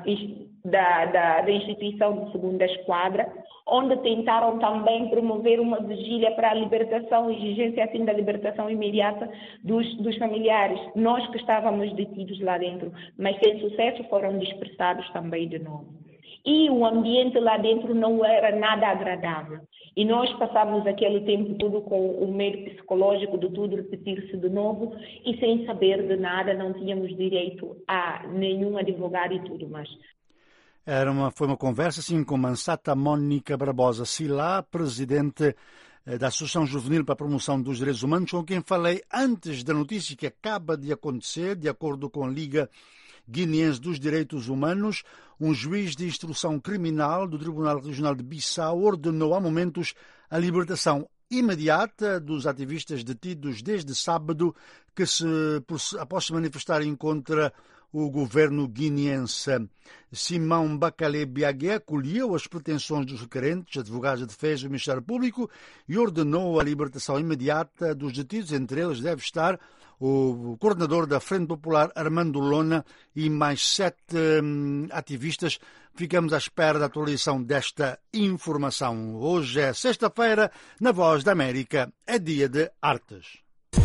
da instituição de segunda esquadra, onde tentaram também promover uma vigília para a libertação, exigência assim da libertação imediata dos familiares. Nós que estávamos detidos lá dentro, mas sem sucesso, foram dispersados também de novo. E o ambiente lá dentro não era nada agradável. E nós passávamos aquele tempo todo com o medo psicológico de tudo repetir-se de novo e sem saber de nada, não tínhamos direito a nenhum advogado e tudo mais. Foi uma conversa assim com Mansata Mónica Barbosa Silá, presidente da Associação Juvenil para a Promoção dos Direitos Humanos, com quem falei antes da notícia que acaba de acontecer, de acordo com a Liga Guineense dos Direitos Humanos. Um juiz de instrução criminal do Tribunal Regional de Bissau ordenou há momentos a libertação imediata dos ativistas detidos desde sábado após se manifestarem contra o governo guineense. Simão Bacalé Biagué acolheu as pretensões dos requerentes, advogados de defesa do Ministério Público, e ordenou a libertação imediata dos detidos. Entre eles deve estar o coordenador da Frente Popular, Armando Lona, e mais 7 ativistas. Ficamos à espera da atualização desta informação. Hoje é sexta-feira, na Voz da América, é dia de artes.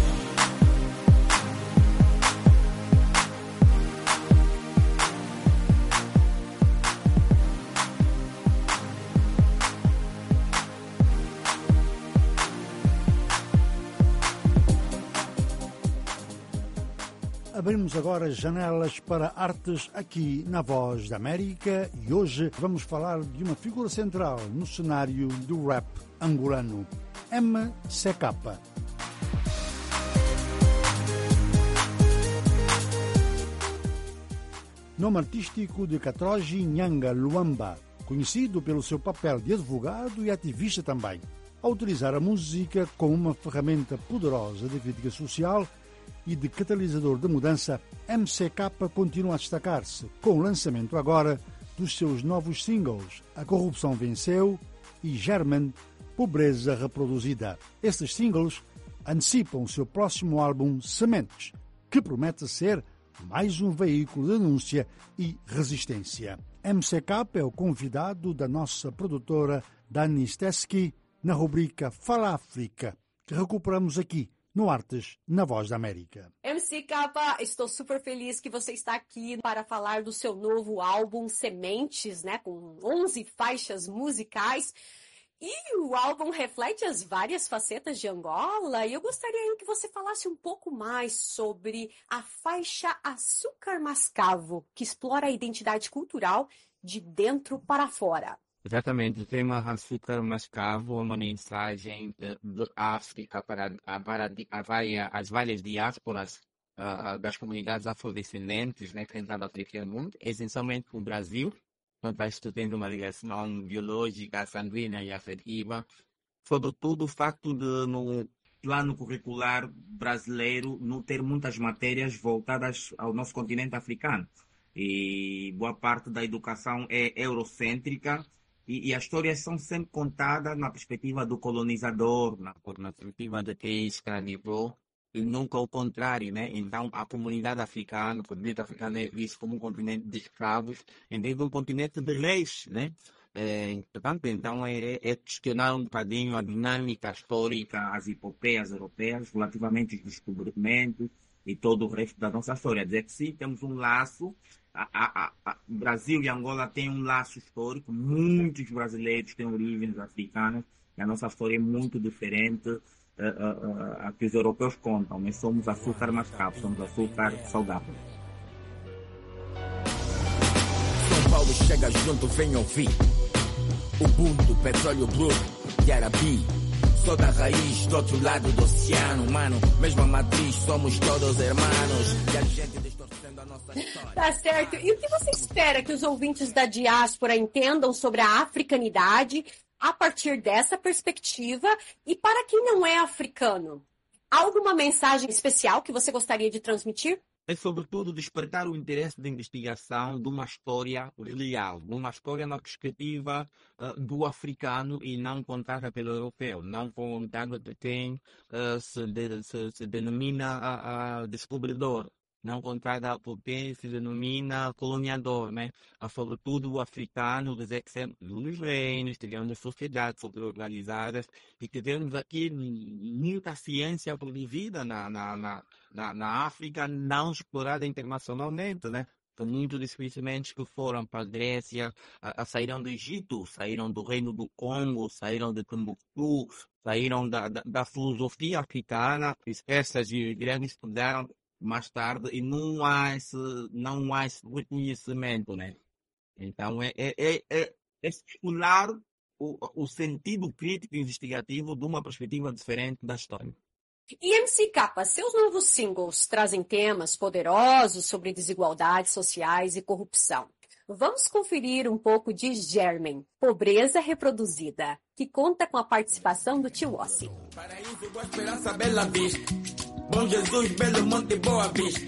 Abrimos agora janelas para artes aqui na Voz da América e hoje vamos falar de uma figura central no cenário do rap angolano, MCK. Nome artístico de Katroji Nyanga Luamba, conhecido pelo seu papel de advogado e ativista também, a utilizar a música como uma ferramenta poderosa de crítica social e de catalisador de mudança, MCK continua a destacar-se com o lançamento agora dos seus novos singles A Corrupção Venceu e German, Pobreza Reproduzida. Estes singles antecipam o seu próximo álbum Sementes, que promete ser mais um veículo de denúncia e resistência. MCK é o convidado da nossa produtora Dani Steski na rubrica Fala África, que recuperamos aqui no Artes, na Voz da América. MCK, estou super feliz que você está aqui para falar do seu novo álbum Sementes, né, com 11 faixas musicais. E o álbum reflete as várias facetas de Angola. E eu gostaria que você falasse um pouco mais sobre a faixa Açúcar Mascavo, que explora a identidade cultural de dentro para fora. Exatamente, o tema Açúcar Mascavo é uma mensagem da África para as várias diásporas das comunidades afrodescendentes, né, tentando atingir o mundo, essencialmente o Brasil, onde está tendo uma ligação biológica, sanguínea e afetiva, sobretudo o facto de, no plano curricular brasileiro, não ter muitas matérias voltadas ao nosso continente africano. e boa parte da educação é eurocêntrica, e as histórias são sempre contadas na perspectiva do colonizador, na perspectiva de quem escravizou, e nunca o contrário, né? Então, a comunidade africana, o continente africano é visto como um continente de escravos, em vez de um continente de reis, né? Portanto, então, é questionar um bocadinho a dinâmica histórica, as epopeias europeias, relativamente aos descobrimentos e todo o resto da nossa história. Dizer que sim, temos um laço, Brasil e Angola têm um laço histórico, muitos brasileiros têm origens africanas, e a nossa história é muito diferente a que os europeus contam, mas somos açúcar mascavo, somos açúcar salgado. São Paulo chega junto, vem ouvir Ubuntu, petróleo bruto, Yarabi. Sou da raiz, do outro lado do oceano, mano. Mesma matriz, somos todos hermanos. E a gente distorcendo a nossa história. Tá certo. E o que você espera que os ouvintes da diáspora entendam sobre a africanidade a partir dessa perspectiva? E para quem não é africano, há alguma mensagem especial que você gostaria de transmitir? É, sobretudo, despertar o interesse de investigação de uma história real, de uma história na perspectiva do africano e não contada pelo europeu, não contada de quem se denomina descobridor, não contada por quem se denomina coloniador, né? Sobretudo o africano, dizer que sempre nos reinos, tivemos sociedades organizadas e que temos aqui muita ciência produzida na África, não explorada internacionalmente, né? Então, muitos dos conhecimentos que foram para a Grécia, saíram do Egito, saíram do Reino do Congo, saíram de Timbuktu, saíram da filosofia africana, essas grandes estudaram mais tarde e não há esse reconhecimento, né? Então, é estimular o sentido crítico e investigativo de uma perspectiva diferente da história. E MC Capa, seus novos singles trazem temas poderosos sobre desigualdades sociais e corrupção. Vamos conferir um pouco de Germen, Pobreza Reproduzida, que conta com a participação do Tio Ossi. Paraíso, boa esperança, Bela Vista. Bom Jesus, Belo Monte, Boa Vista.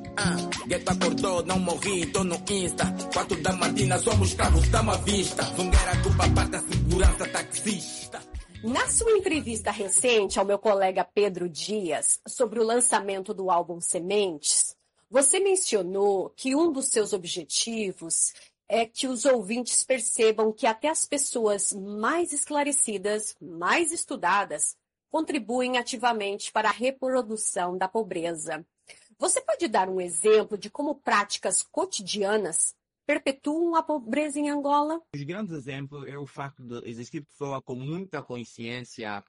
Gueto acordou, não morri, tô no Insta. 4 da matina, somos carros, dama vista. Zungueira com papata, segurança, taxista. Na sua entrevista recente ao meu colega Pedro Dias sobre o lançamento do álbum Sementes, você mencionou que um dos seus objetivos é que os ouvintes percebam que até as pessoas mais esclarecidas, mais estudadas, contribuem ativamente para a reprodução da pobreza. Você pode dar um exemplo de como práticas cotidianas perpetuam a pobreza em Angola? Os grandes exemplos é o facto de existir pessoas com muita consciência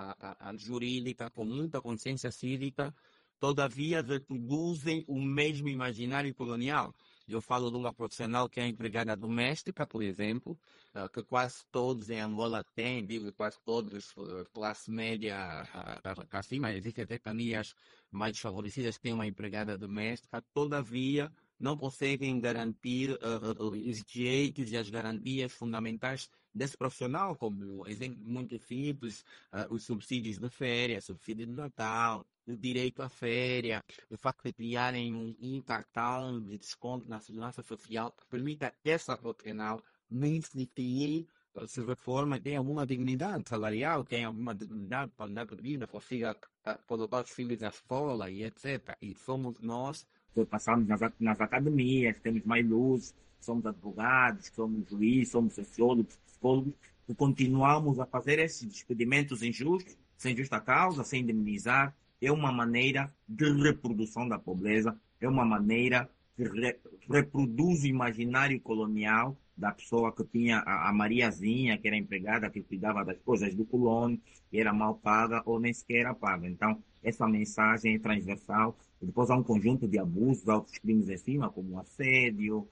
jurídica, com muita consciência cívica, todavia reproduzem o mesmo imaginário colonial. Eu falo de uma profissional que é empregada doméstica, por exemplo, que quase todos em Angola têm, digo quase todos, classe média acima, existem até famílias mais desfavorecidas que têm uma empregada doméstica, todavia não conseguem garantir os direitos e as garantias fundamentais desse profissional, como exemplo muito simples, os subsídios de férias, subsídio de Natal, o direito à férias, o facto de criarem um cartão de desconto na segurança social que permita essa profissional nem se criar, se reforma, tenha alguma dignidade salarial, tenha alguma dignidade para andar por vida, consiga colocar os filhos na escola e etc. E somos nós que passamos nas academias, temos mais luz, somos advogados, somos juízes, somos sociólogos, psicólogos, que continuamos a fazer esses despedimentos injustos, sem justa causa, sem indemnizar. É uma maneira de reprodução da pobreza, é uma maneira que reproduz o imaginário colonial da pessoa que tinha a Mariazinha, que era empregada, que cuidava das coisas do colono, que era mal paga ou nem sequer era paga. Então, essa mensagem é transversal. E depois há um conjunto de abusos, outros crimes em cima, como o assédio,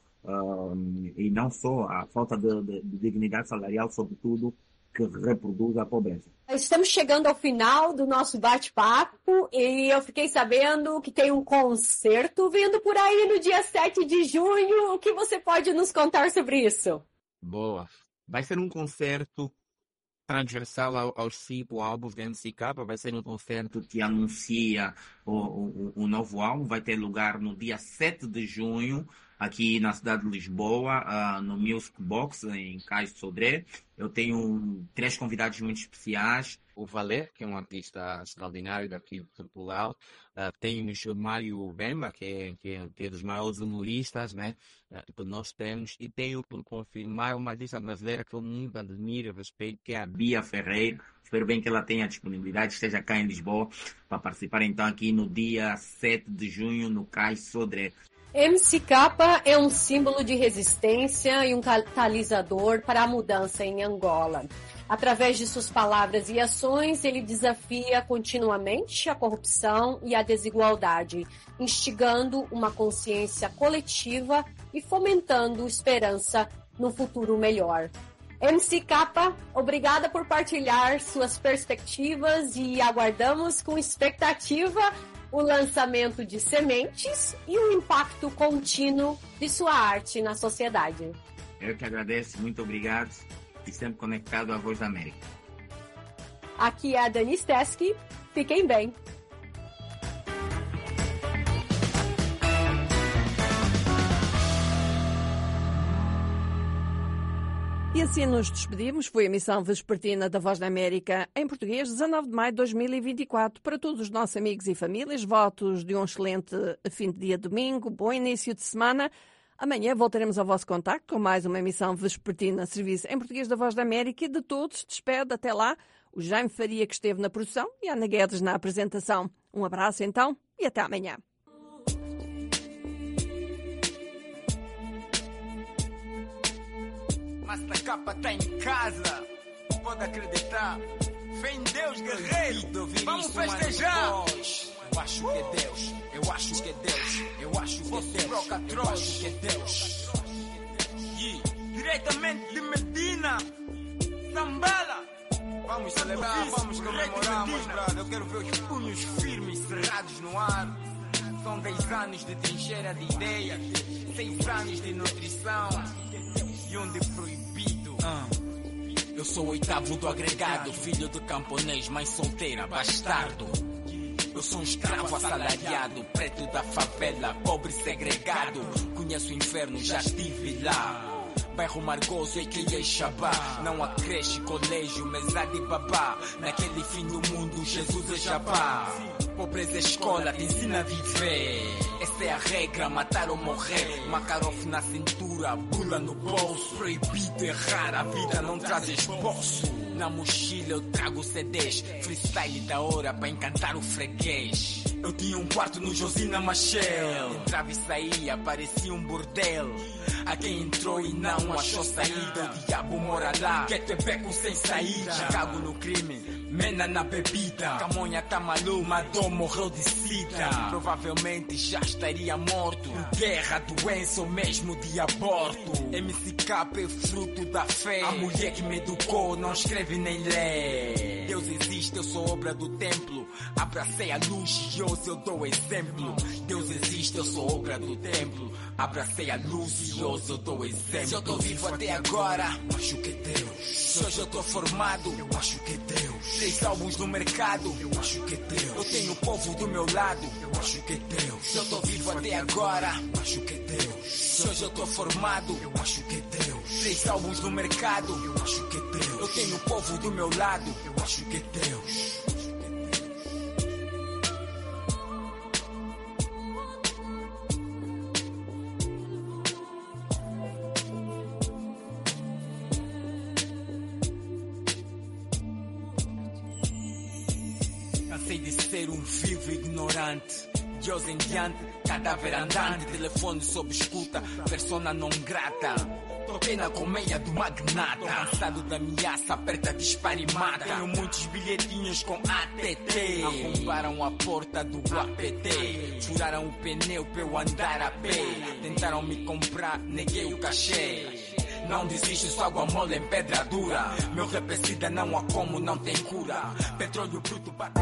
e não só a falta de dignidade salarial, sobretudo, que reproduz a pobreza. Estamos chegando ao final do nosso bate-papo e eu fiquei sabendo que tem um concerto vindo por aí no dia 7 de junho. O que você pode nos contar sobre isso? Boa. Vai ser um concerto transversal aos 5 álbuns da MC Capa. Vai ser um concerto que anuncia o novo álbum. Vai ter lugar no dia 7 de junho aqui na cidade de Lisboa, no Music Box, em Cais de Sodré. Eu tenho 3 convidados muito especiais. O Valer, que é um artista extraordinário daqui de Portugal. Temos o Mário Bemba, que é dos maiores humoristas, né? Que nós temos. E tenho, por confirmar, uma artista brasileira que eu muito admiro e respeito, que é a Bia Ferreira. Espero bem que ela tenha disponibilidade, esteja cá em Lisboa, para participar então aqui no dia 7 de junho, no Cais Sodré. MCK é um símbolo de resistência e um catalisador para a mudança em Angola. Através de suas palavras e ações, ele desafia continuamente a corrupção e a desigualdade, instigando uma consciência coletiva e fomentando esperança no futuro melhor. MCK, obrigada por partilhar suas perspectivas e aguardamos com expectativa o lançamento de Sementes e o impacto contínuo de sua arte na sociedade. Eu que agradeço, muito obrigado e sempre conectado à Voz da América. Aqui é a Dani Steski, fiquem bem. E assim nos despedimos. Foi a emissão vespertina da Voz da América em português, 19 de maio de 2024. Para todos os nossos amigos e famílias, votos de um excelente fim de dia domingo, bom início de semana. Amanhã voltaremos ao vosso contacto com mais uma emissão vespertina, serviço em português da Voz da América. E de todos, despede até lá o Jaime Faria, que esteve na produção, e a Ana Guedes na apresentação. Um abraço então e até amanhã. Mas a capa tá em casa, pode acreditar. Vem Deus, guerreiro, vamos festejar. Eu acho que é Deus, eu acho que é Deus, eu acho que é Deus, eu acho que é Deus. Diretamente de Medina, Zambala. Vamos celebrar, vamos comemorar, brother. Eu quero ver os punhos firmes, cerrados no ar. São 10 anos de trincheira de ideias, 6 anos de nutrição e um de proibido. Eu sou o 8º do agregado, filho de camponês, mãe solteira, bastardo. Eu sou um escravo assalariado, preto da favela, pobre segregado. Conheço o inferno, já estive lá. Bairro Margoso, a.k.a. Xabá. Não há creche, colégio, mesa de babá. Naquele fim do mundo, Jesus é Jabá. Pobreza é escola, te ensina a viver. Essa é a regra, matar ou morrer. Macarof na cintura, bula no bolso. Proibido errar, a vida não traz esboço. Na mochila eu trago CDs, freestyle da hora pra encantar o freguês. Eu tinha um quarto no Josina Machel. Entrava e saía, parecia um bordel. A quem entrou e não achou saída, o diabo mora lá, gueto é beco sem saída. Cago no crime, mena na bebida. Camonha tá maluco, Madô morreu de sida. Provavelmente já estaria morto. Guerra, doença ou mesmo de aborto. MCK é fruto da fé. A mulher que me educou não escreve nem lê. Deus existe, eu sou obra do templo. Abracei a luz e hoje eu dou exemplo. Deus existe, eu sou obra do templo. Abracei a luz e hoje eu dou exemplo. Se eu tô vivo até agora, acho que é Deus. Se hoje eu tô formado, eu acho que é Deus. 3 álbuns no mercado, eu acho que é Deus. Eu tenho o povo do meu lado, eu acho que é Deus. Se eu tô vivo até agora, acho que é Deus. Se hoje eu tô formado, eu acho que é Deus. 3 álbuns no mercado, eu acho que é Deus. Eu tenho o povo do meu lado, eu acho que é Deus. Cansei de ser um vivo ignorante. De hoje em diante, cadáver andante, telefone sob escuta, persona não grata. Toquei na colmeia do magnata. Tô cansado da ameaça, aperta, dispara e mata. Tenho muitos bilhetinhos com ATT. Arrombaram a porta do APT. Furaram o pneu pra eu andar a pé. Tentaram me comprar, neguei o cachê. Não desisto, só água mole em pedra dura. Meu repecida não há como, não tem cura. Petróleo bruto bate.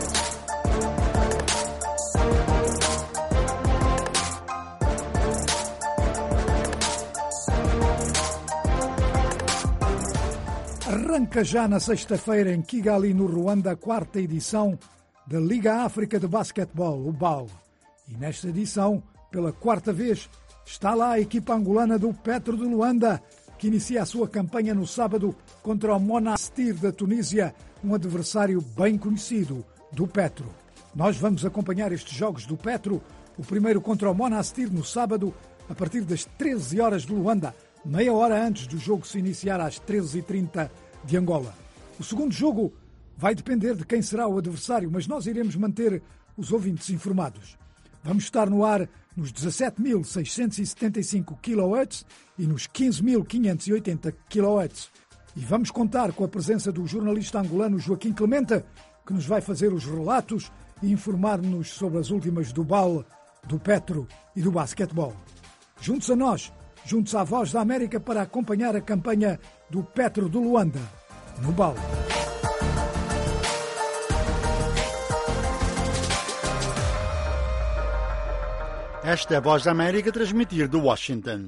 Arranca já na sexta-feira em Kigali, no Ruanda, a 4ª edição da Liga África de Basquetebol, o BAL. E nesta edição, pela 4ª vez, Está lá a equipa angolana do Petro de Luanda, que inicia a sua campanha no sábado contra o Monastir da Tunísia, um adversário bem conhecido do Petro. Nós vamos acompanhar estes jogos do Petro, o primeiro contra o Monastir no sábado, a partir das 13 horas de Luanda, meia hora antes do jogo se iniciar às 13h30 de Angola. O segundo jogo vai depender de quem será o adversário, mas nós iremos manter os ouvintes informados. Vamos estar no ar nos 17.675 kHz e nos 15.580 kHz. E vamos contar com a presença do jornalista angolano Joaquim Clemente, que nos vai fazer os relatos e informar-nos sobre as últimas do BAL, do Petro e do basquetebol. Juntos a nós, juntos à Voz da América, para acompanhar a campanha do Petro de Luanda no BAL. Esta é a Voz da América a transmitir de Washington.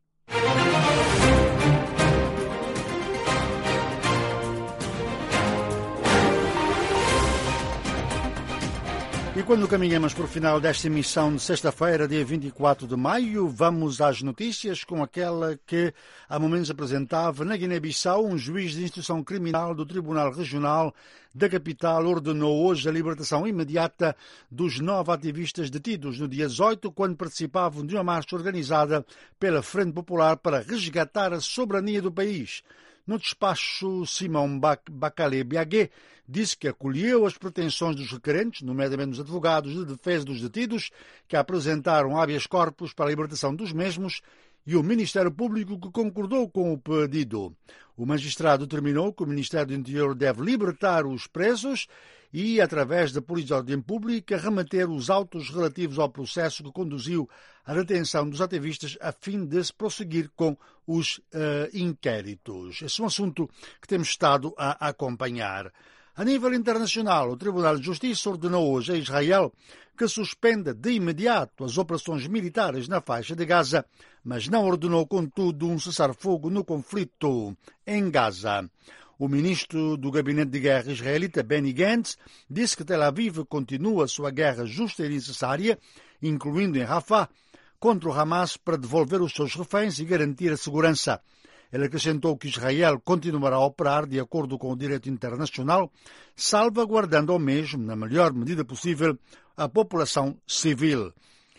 E quando caminhamos para o final desta emissão de sexta-feira, dia 24 de maio, vamos às notícias com aquela que há momentos apresentava. Na Guiné-Bissau, um juiz de instrução criminal do Tribunal Regional da capital ordenou hoje a libertação imediata dos 9 ativistas detidos no dia 18, quando participavam de uma marcha organizada pela Frente Popular para resgatar a soberania do país. No despacho, Simão Bacalé Biagué disse que acolheu as pretensões dos requerentes, nomeadamente dos advogados de defesa dos detidos, que apresentaram habeas corpus para a libertação dos mesmos, e o Ministério Público, que concordou com o pedido. O magistrado determinou que o Ministério do Interior deve libertar os presos e, através da Polícia de Ordem Pública, remeter os autos relativos ao processo que conduziu à detenção dos ativistas a fim de se prosseguir com os inquéritos. Esse é um assunto que temos estado a acompanhar. A nível internacional, o Tribunal de Justiça ordenou hoje a Israel que suspenda de imediato as operações militares na faixa de Gaza, mas não ordenou, contudo, um cessar-fogo no conflito em Gaza. O ministro do Gabinete de Guerra israelita, Benny Gantz, disse que Tel Aviv continua a sua guerra justa e necessária, incluindo em Rafah, contra o Hamas para devolver os seus reféns e garantir a segurança. Ele acrescentou que Israel continuará a operar de acordo com o direito internacional, salvaguardando ao mesmo, na melhor medida possível, a população civil.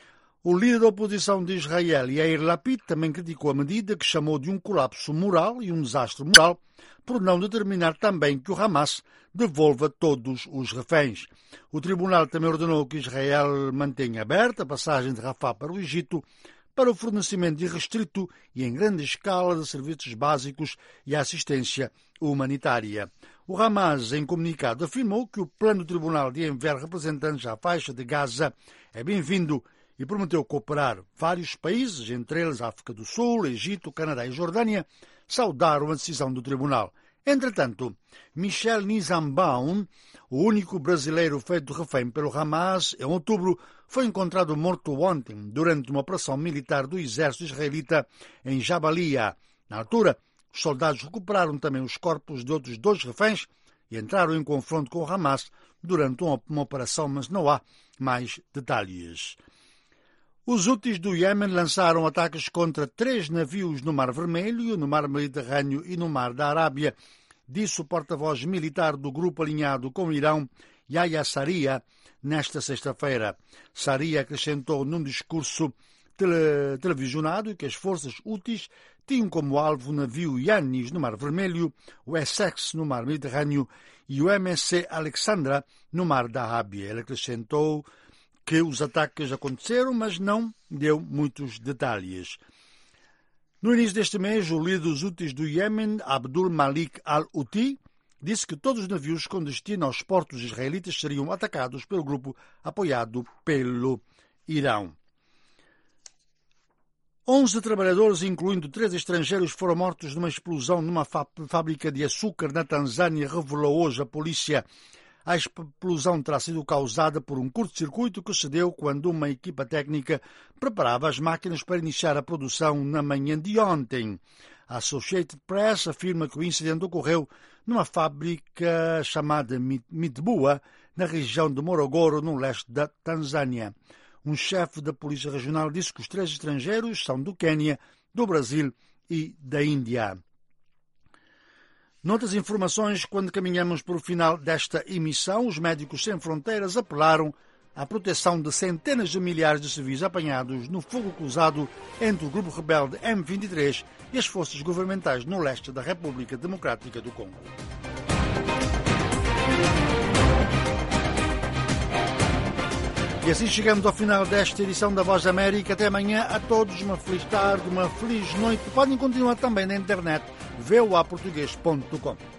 O líder da oposição de Israel, Yair Lapid, também criticou a medida, que chamou de um colapso moral e um desastre moral, por não determinar também que o Hamas devolva todos os reféns. O tribunal também ordenou que Israel mantenha aberta a passagem de Rafah para o Egito, para o fornecimento irrestrito e em grande escala de serviços básicos e assistência humanitária. O Hamas, em comunicado, afirmou que o plano do tribunal de enviar representantes à faixa de Gaza é bem-vindo e prometeu cooperar. Vários países, entre eles a África do Sul, Egito, Canadá e Jordânia, saudaram a decisão do tribunal. Entretanto, Michel Nizambaum, o único brasileiro feito refém pelo Hamas, em outubro, foi encontrado morto ontem durante uma operação militar do exército israelita em Jabalia. Na altura, os soldados recuperaram também os corpos de outros 2 reféns e entraram em confronto com o Hamas durante uma operação, mas não há mais detalhes. Os Houthis do Iêmen lançaram ataques contra 3 navios no Mar Vermelho, no Mar Mediterrâneo e no Mar da Arábia, disse o porta-voz militar do grupo alinhado com o Irão, Yahya Saria, nesta sexta-feira. Saria acrescentou num discurso televisionado que as forças Houthis tinham como alvo o navio Yanis no Mar Vermelho, o Essex no Mar Mediterrâneo e o MSC Alexandra no Mar da Arábia. Ele acrescentou que os ataques aconteceram, mas não deu muitos detalhes. No início deste mês, o líder dos Houthis do Iêmen, Abdul Malik al-Houthi, disse que todos os navios com destino aos portos israelitas seriam atacados pelo grupo apoiado pelo Irão. 11 trabalhadores, incluindo 3 estrangeiros, foram mortos numa explosão numa fábrica de açúcar na Tanzânia, revelou hoje a polícia. A explosão terá sido causada por um curto-circuito que se deu quando uma equipa técnica preparava as máquinas para iniciar a produção na manhã de ontem. A Associated Press afirma que o incidente ocorreu numa fábrica chamada Mitbua, na região de Morogoro, no leste da Tanzânia. Um chefe da Polícia Regional disse que os 3 estrangeiros são do Quênia, do Brasil e da Índia. Noutras informações, quando caminhamos para o final desta emissão, os Médicos Sem Fronteiras apelaram à proteção de centenas de milhares de civis apanhados no fogo cruzado entre o grupo rebelde M23 e as forças governamentais no leste da República Democrática do Congo. E assim chegamos ao final desta edição da Voz da América. Até amanhã. A todos uma feliz tarde, uma feliz noite. Podem continuar também na internet voaportugues.com.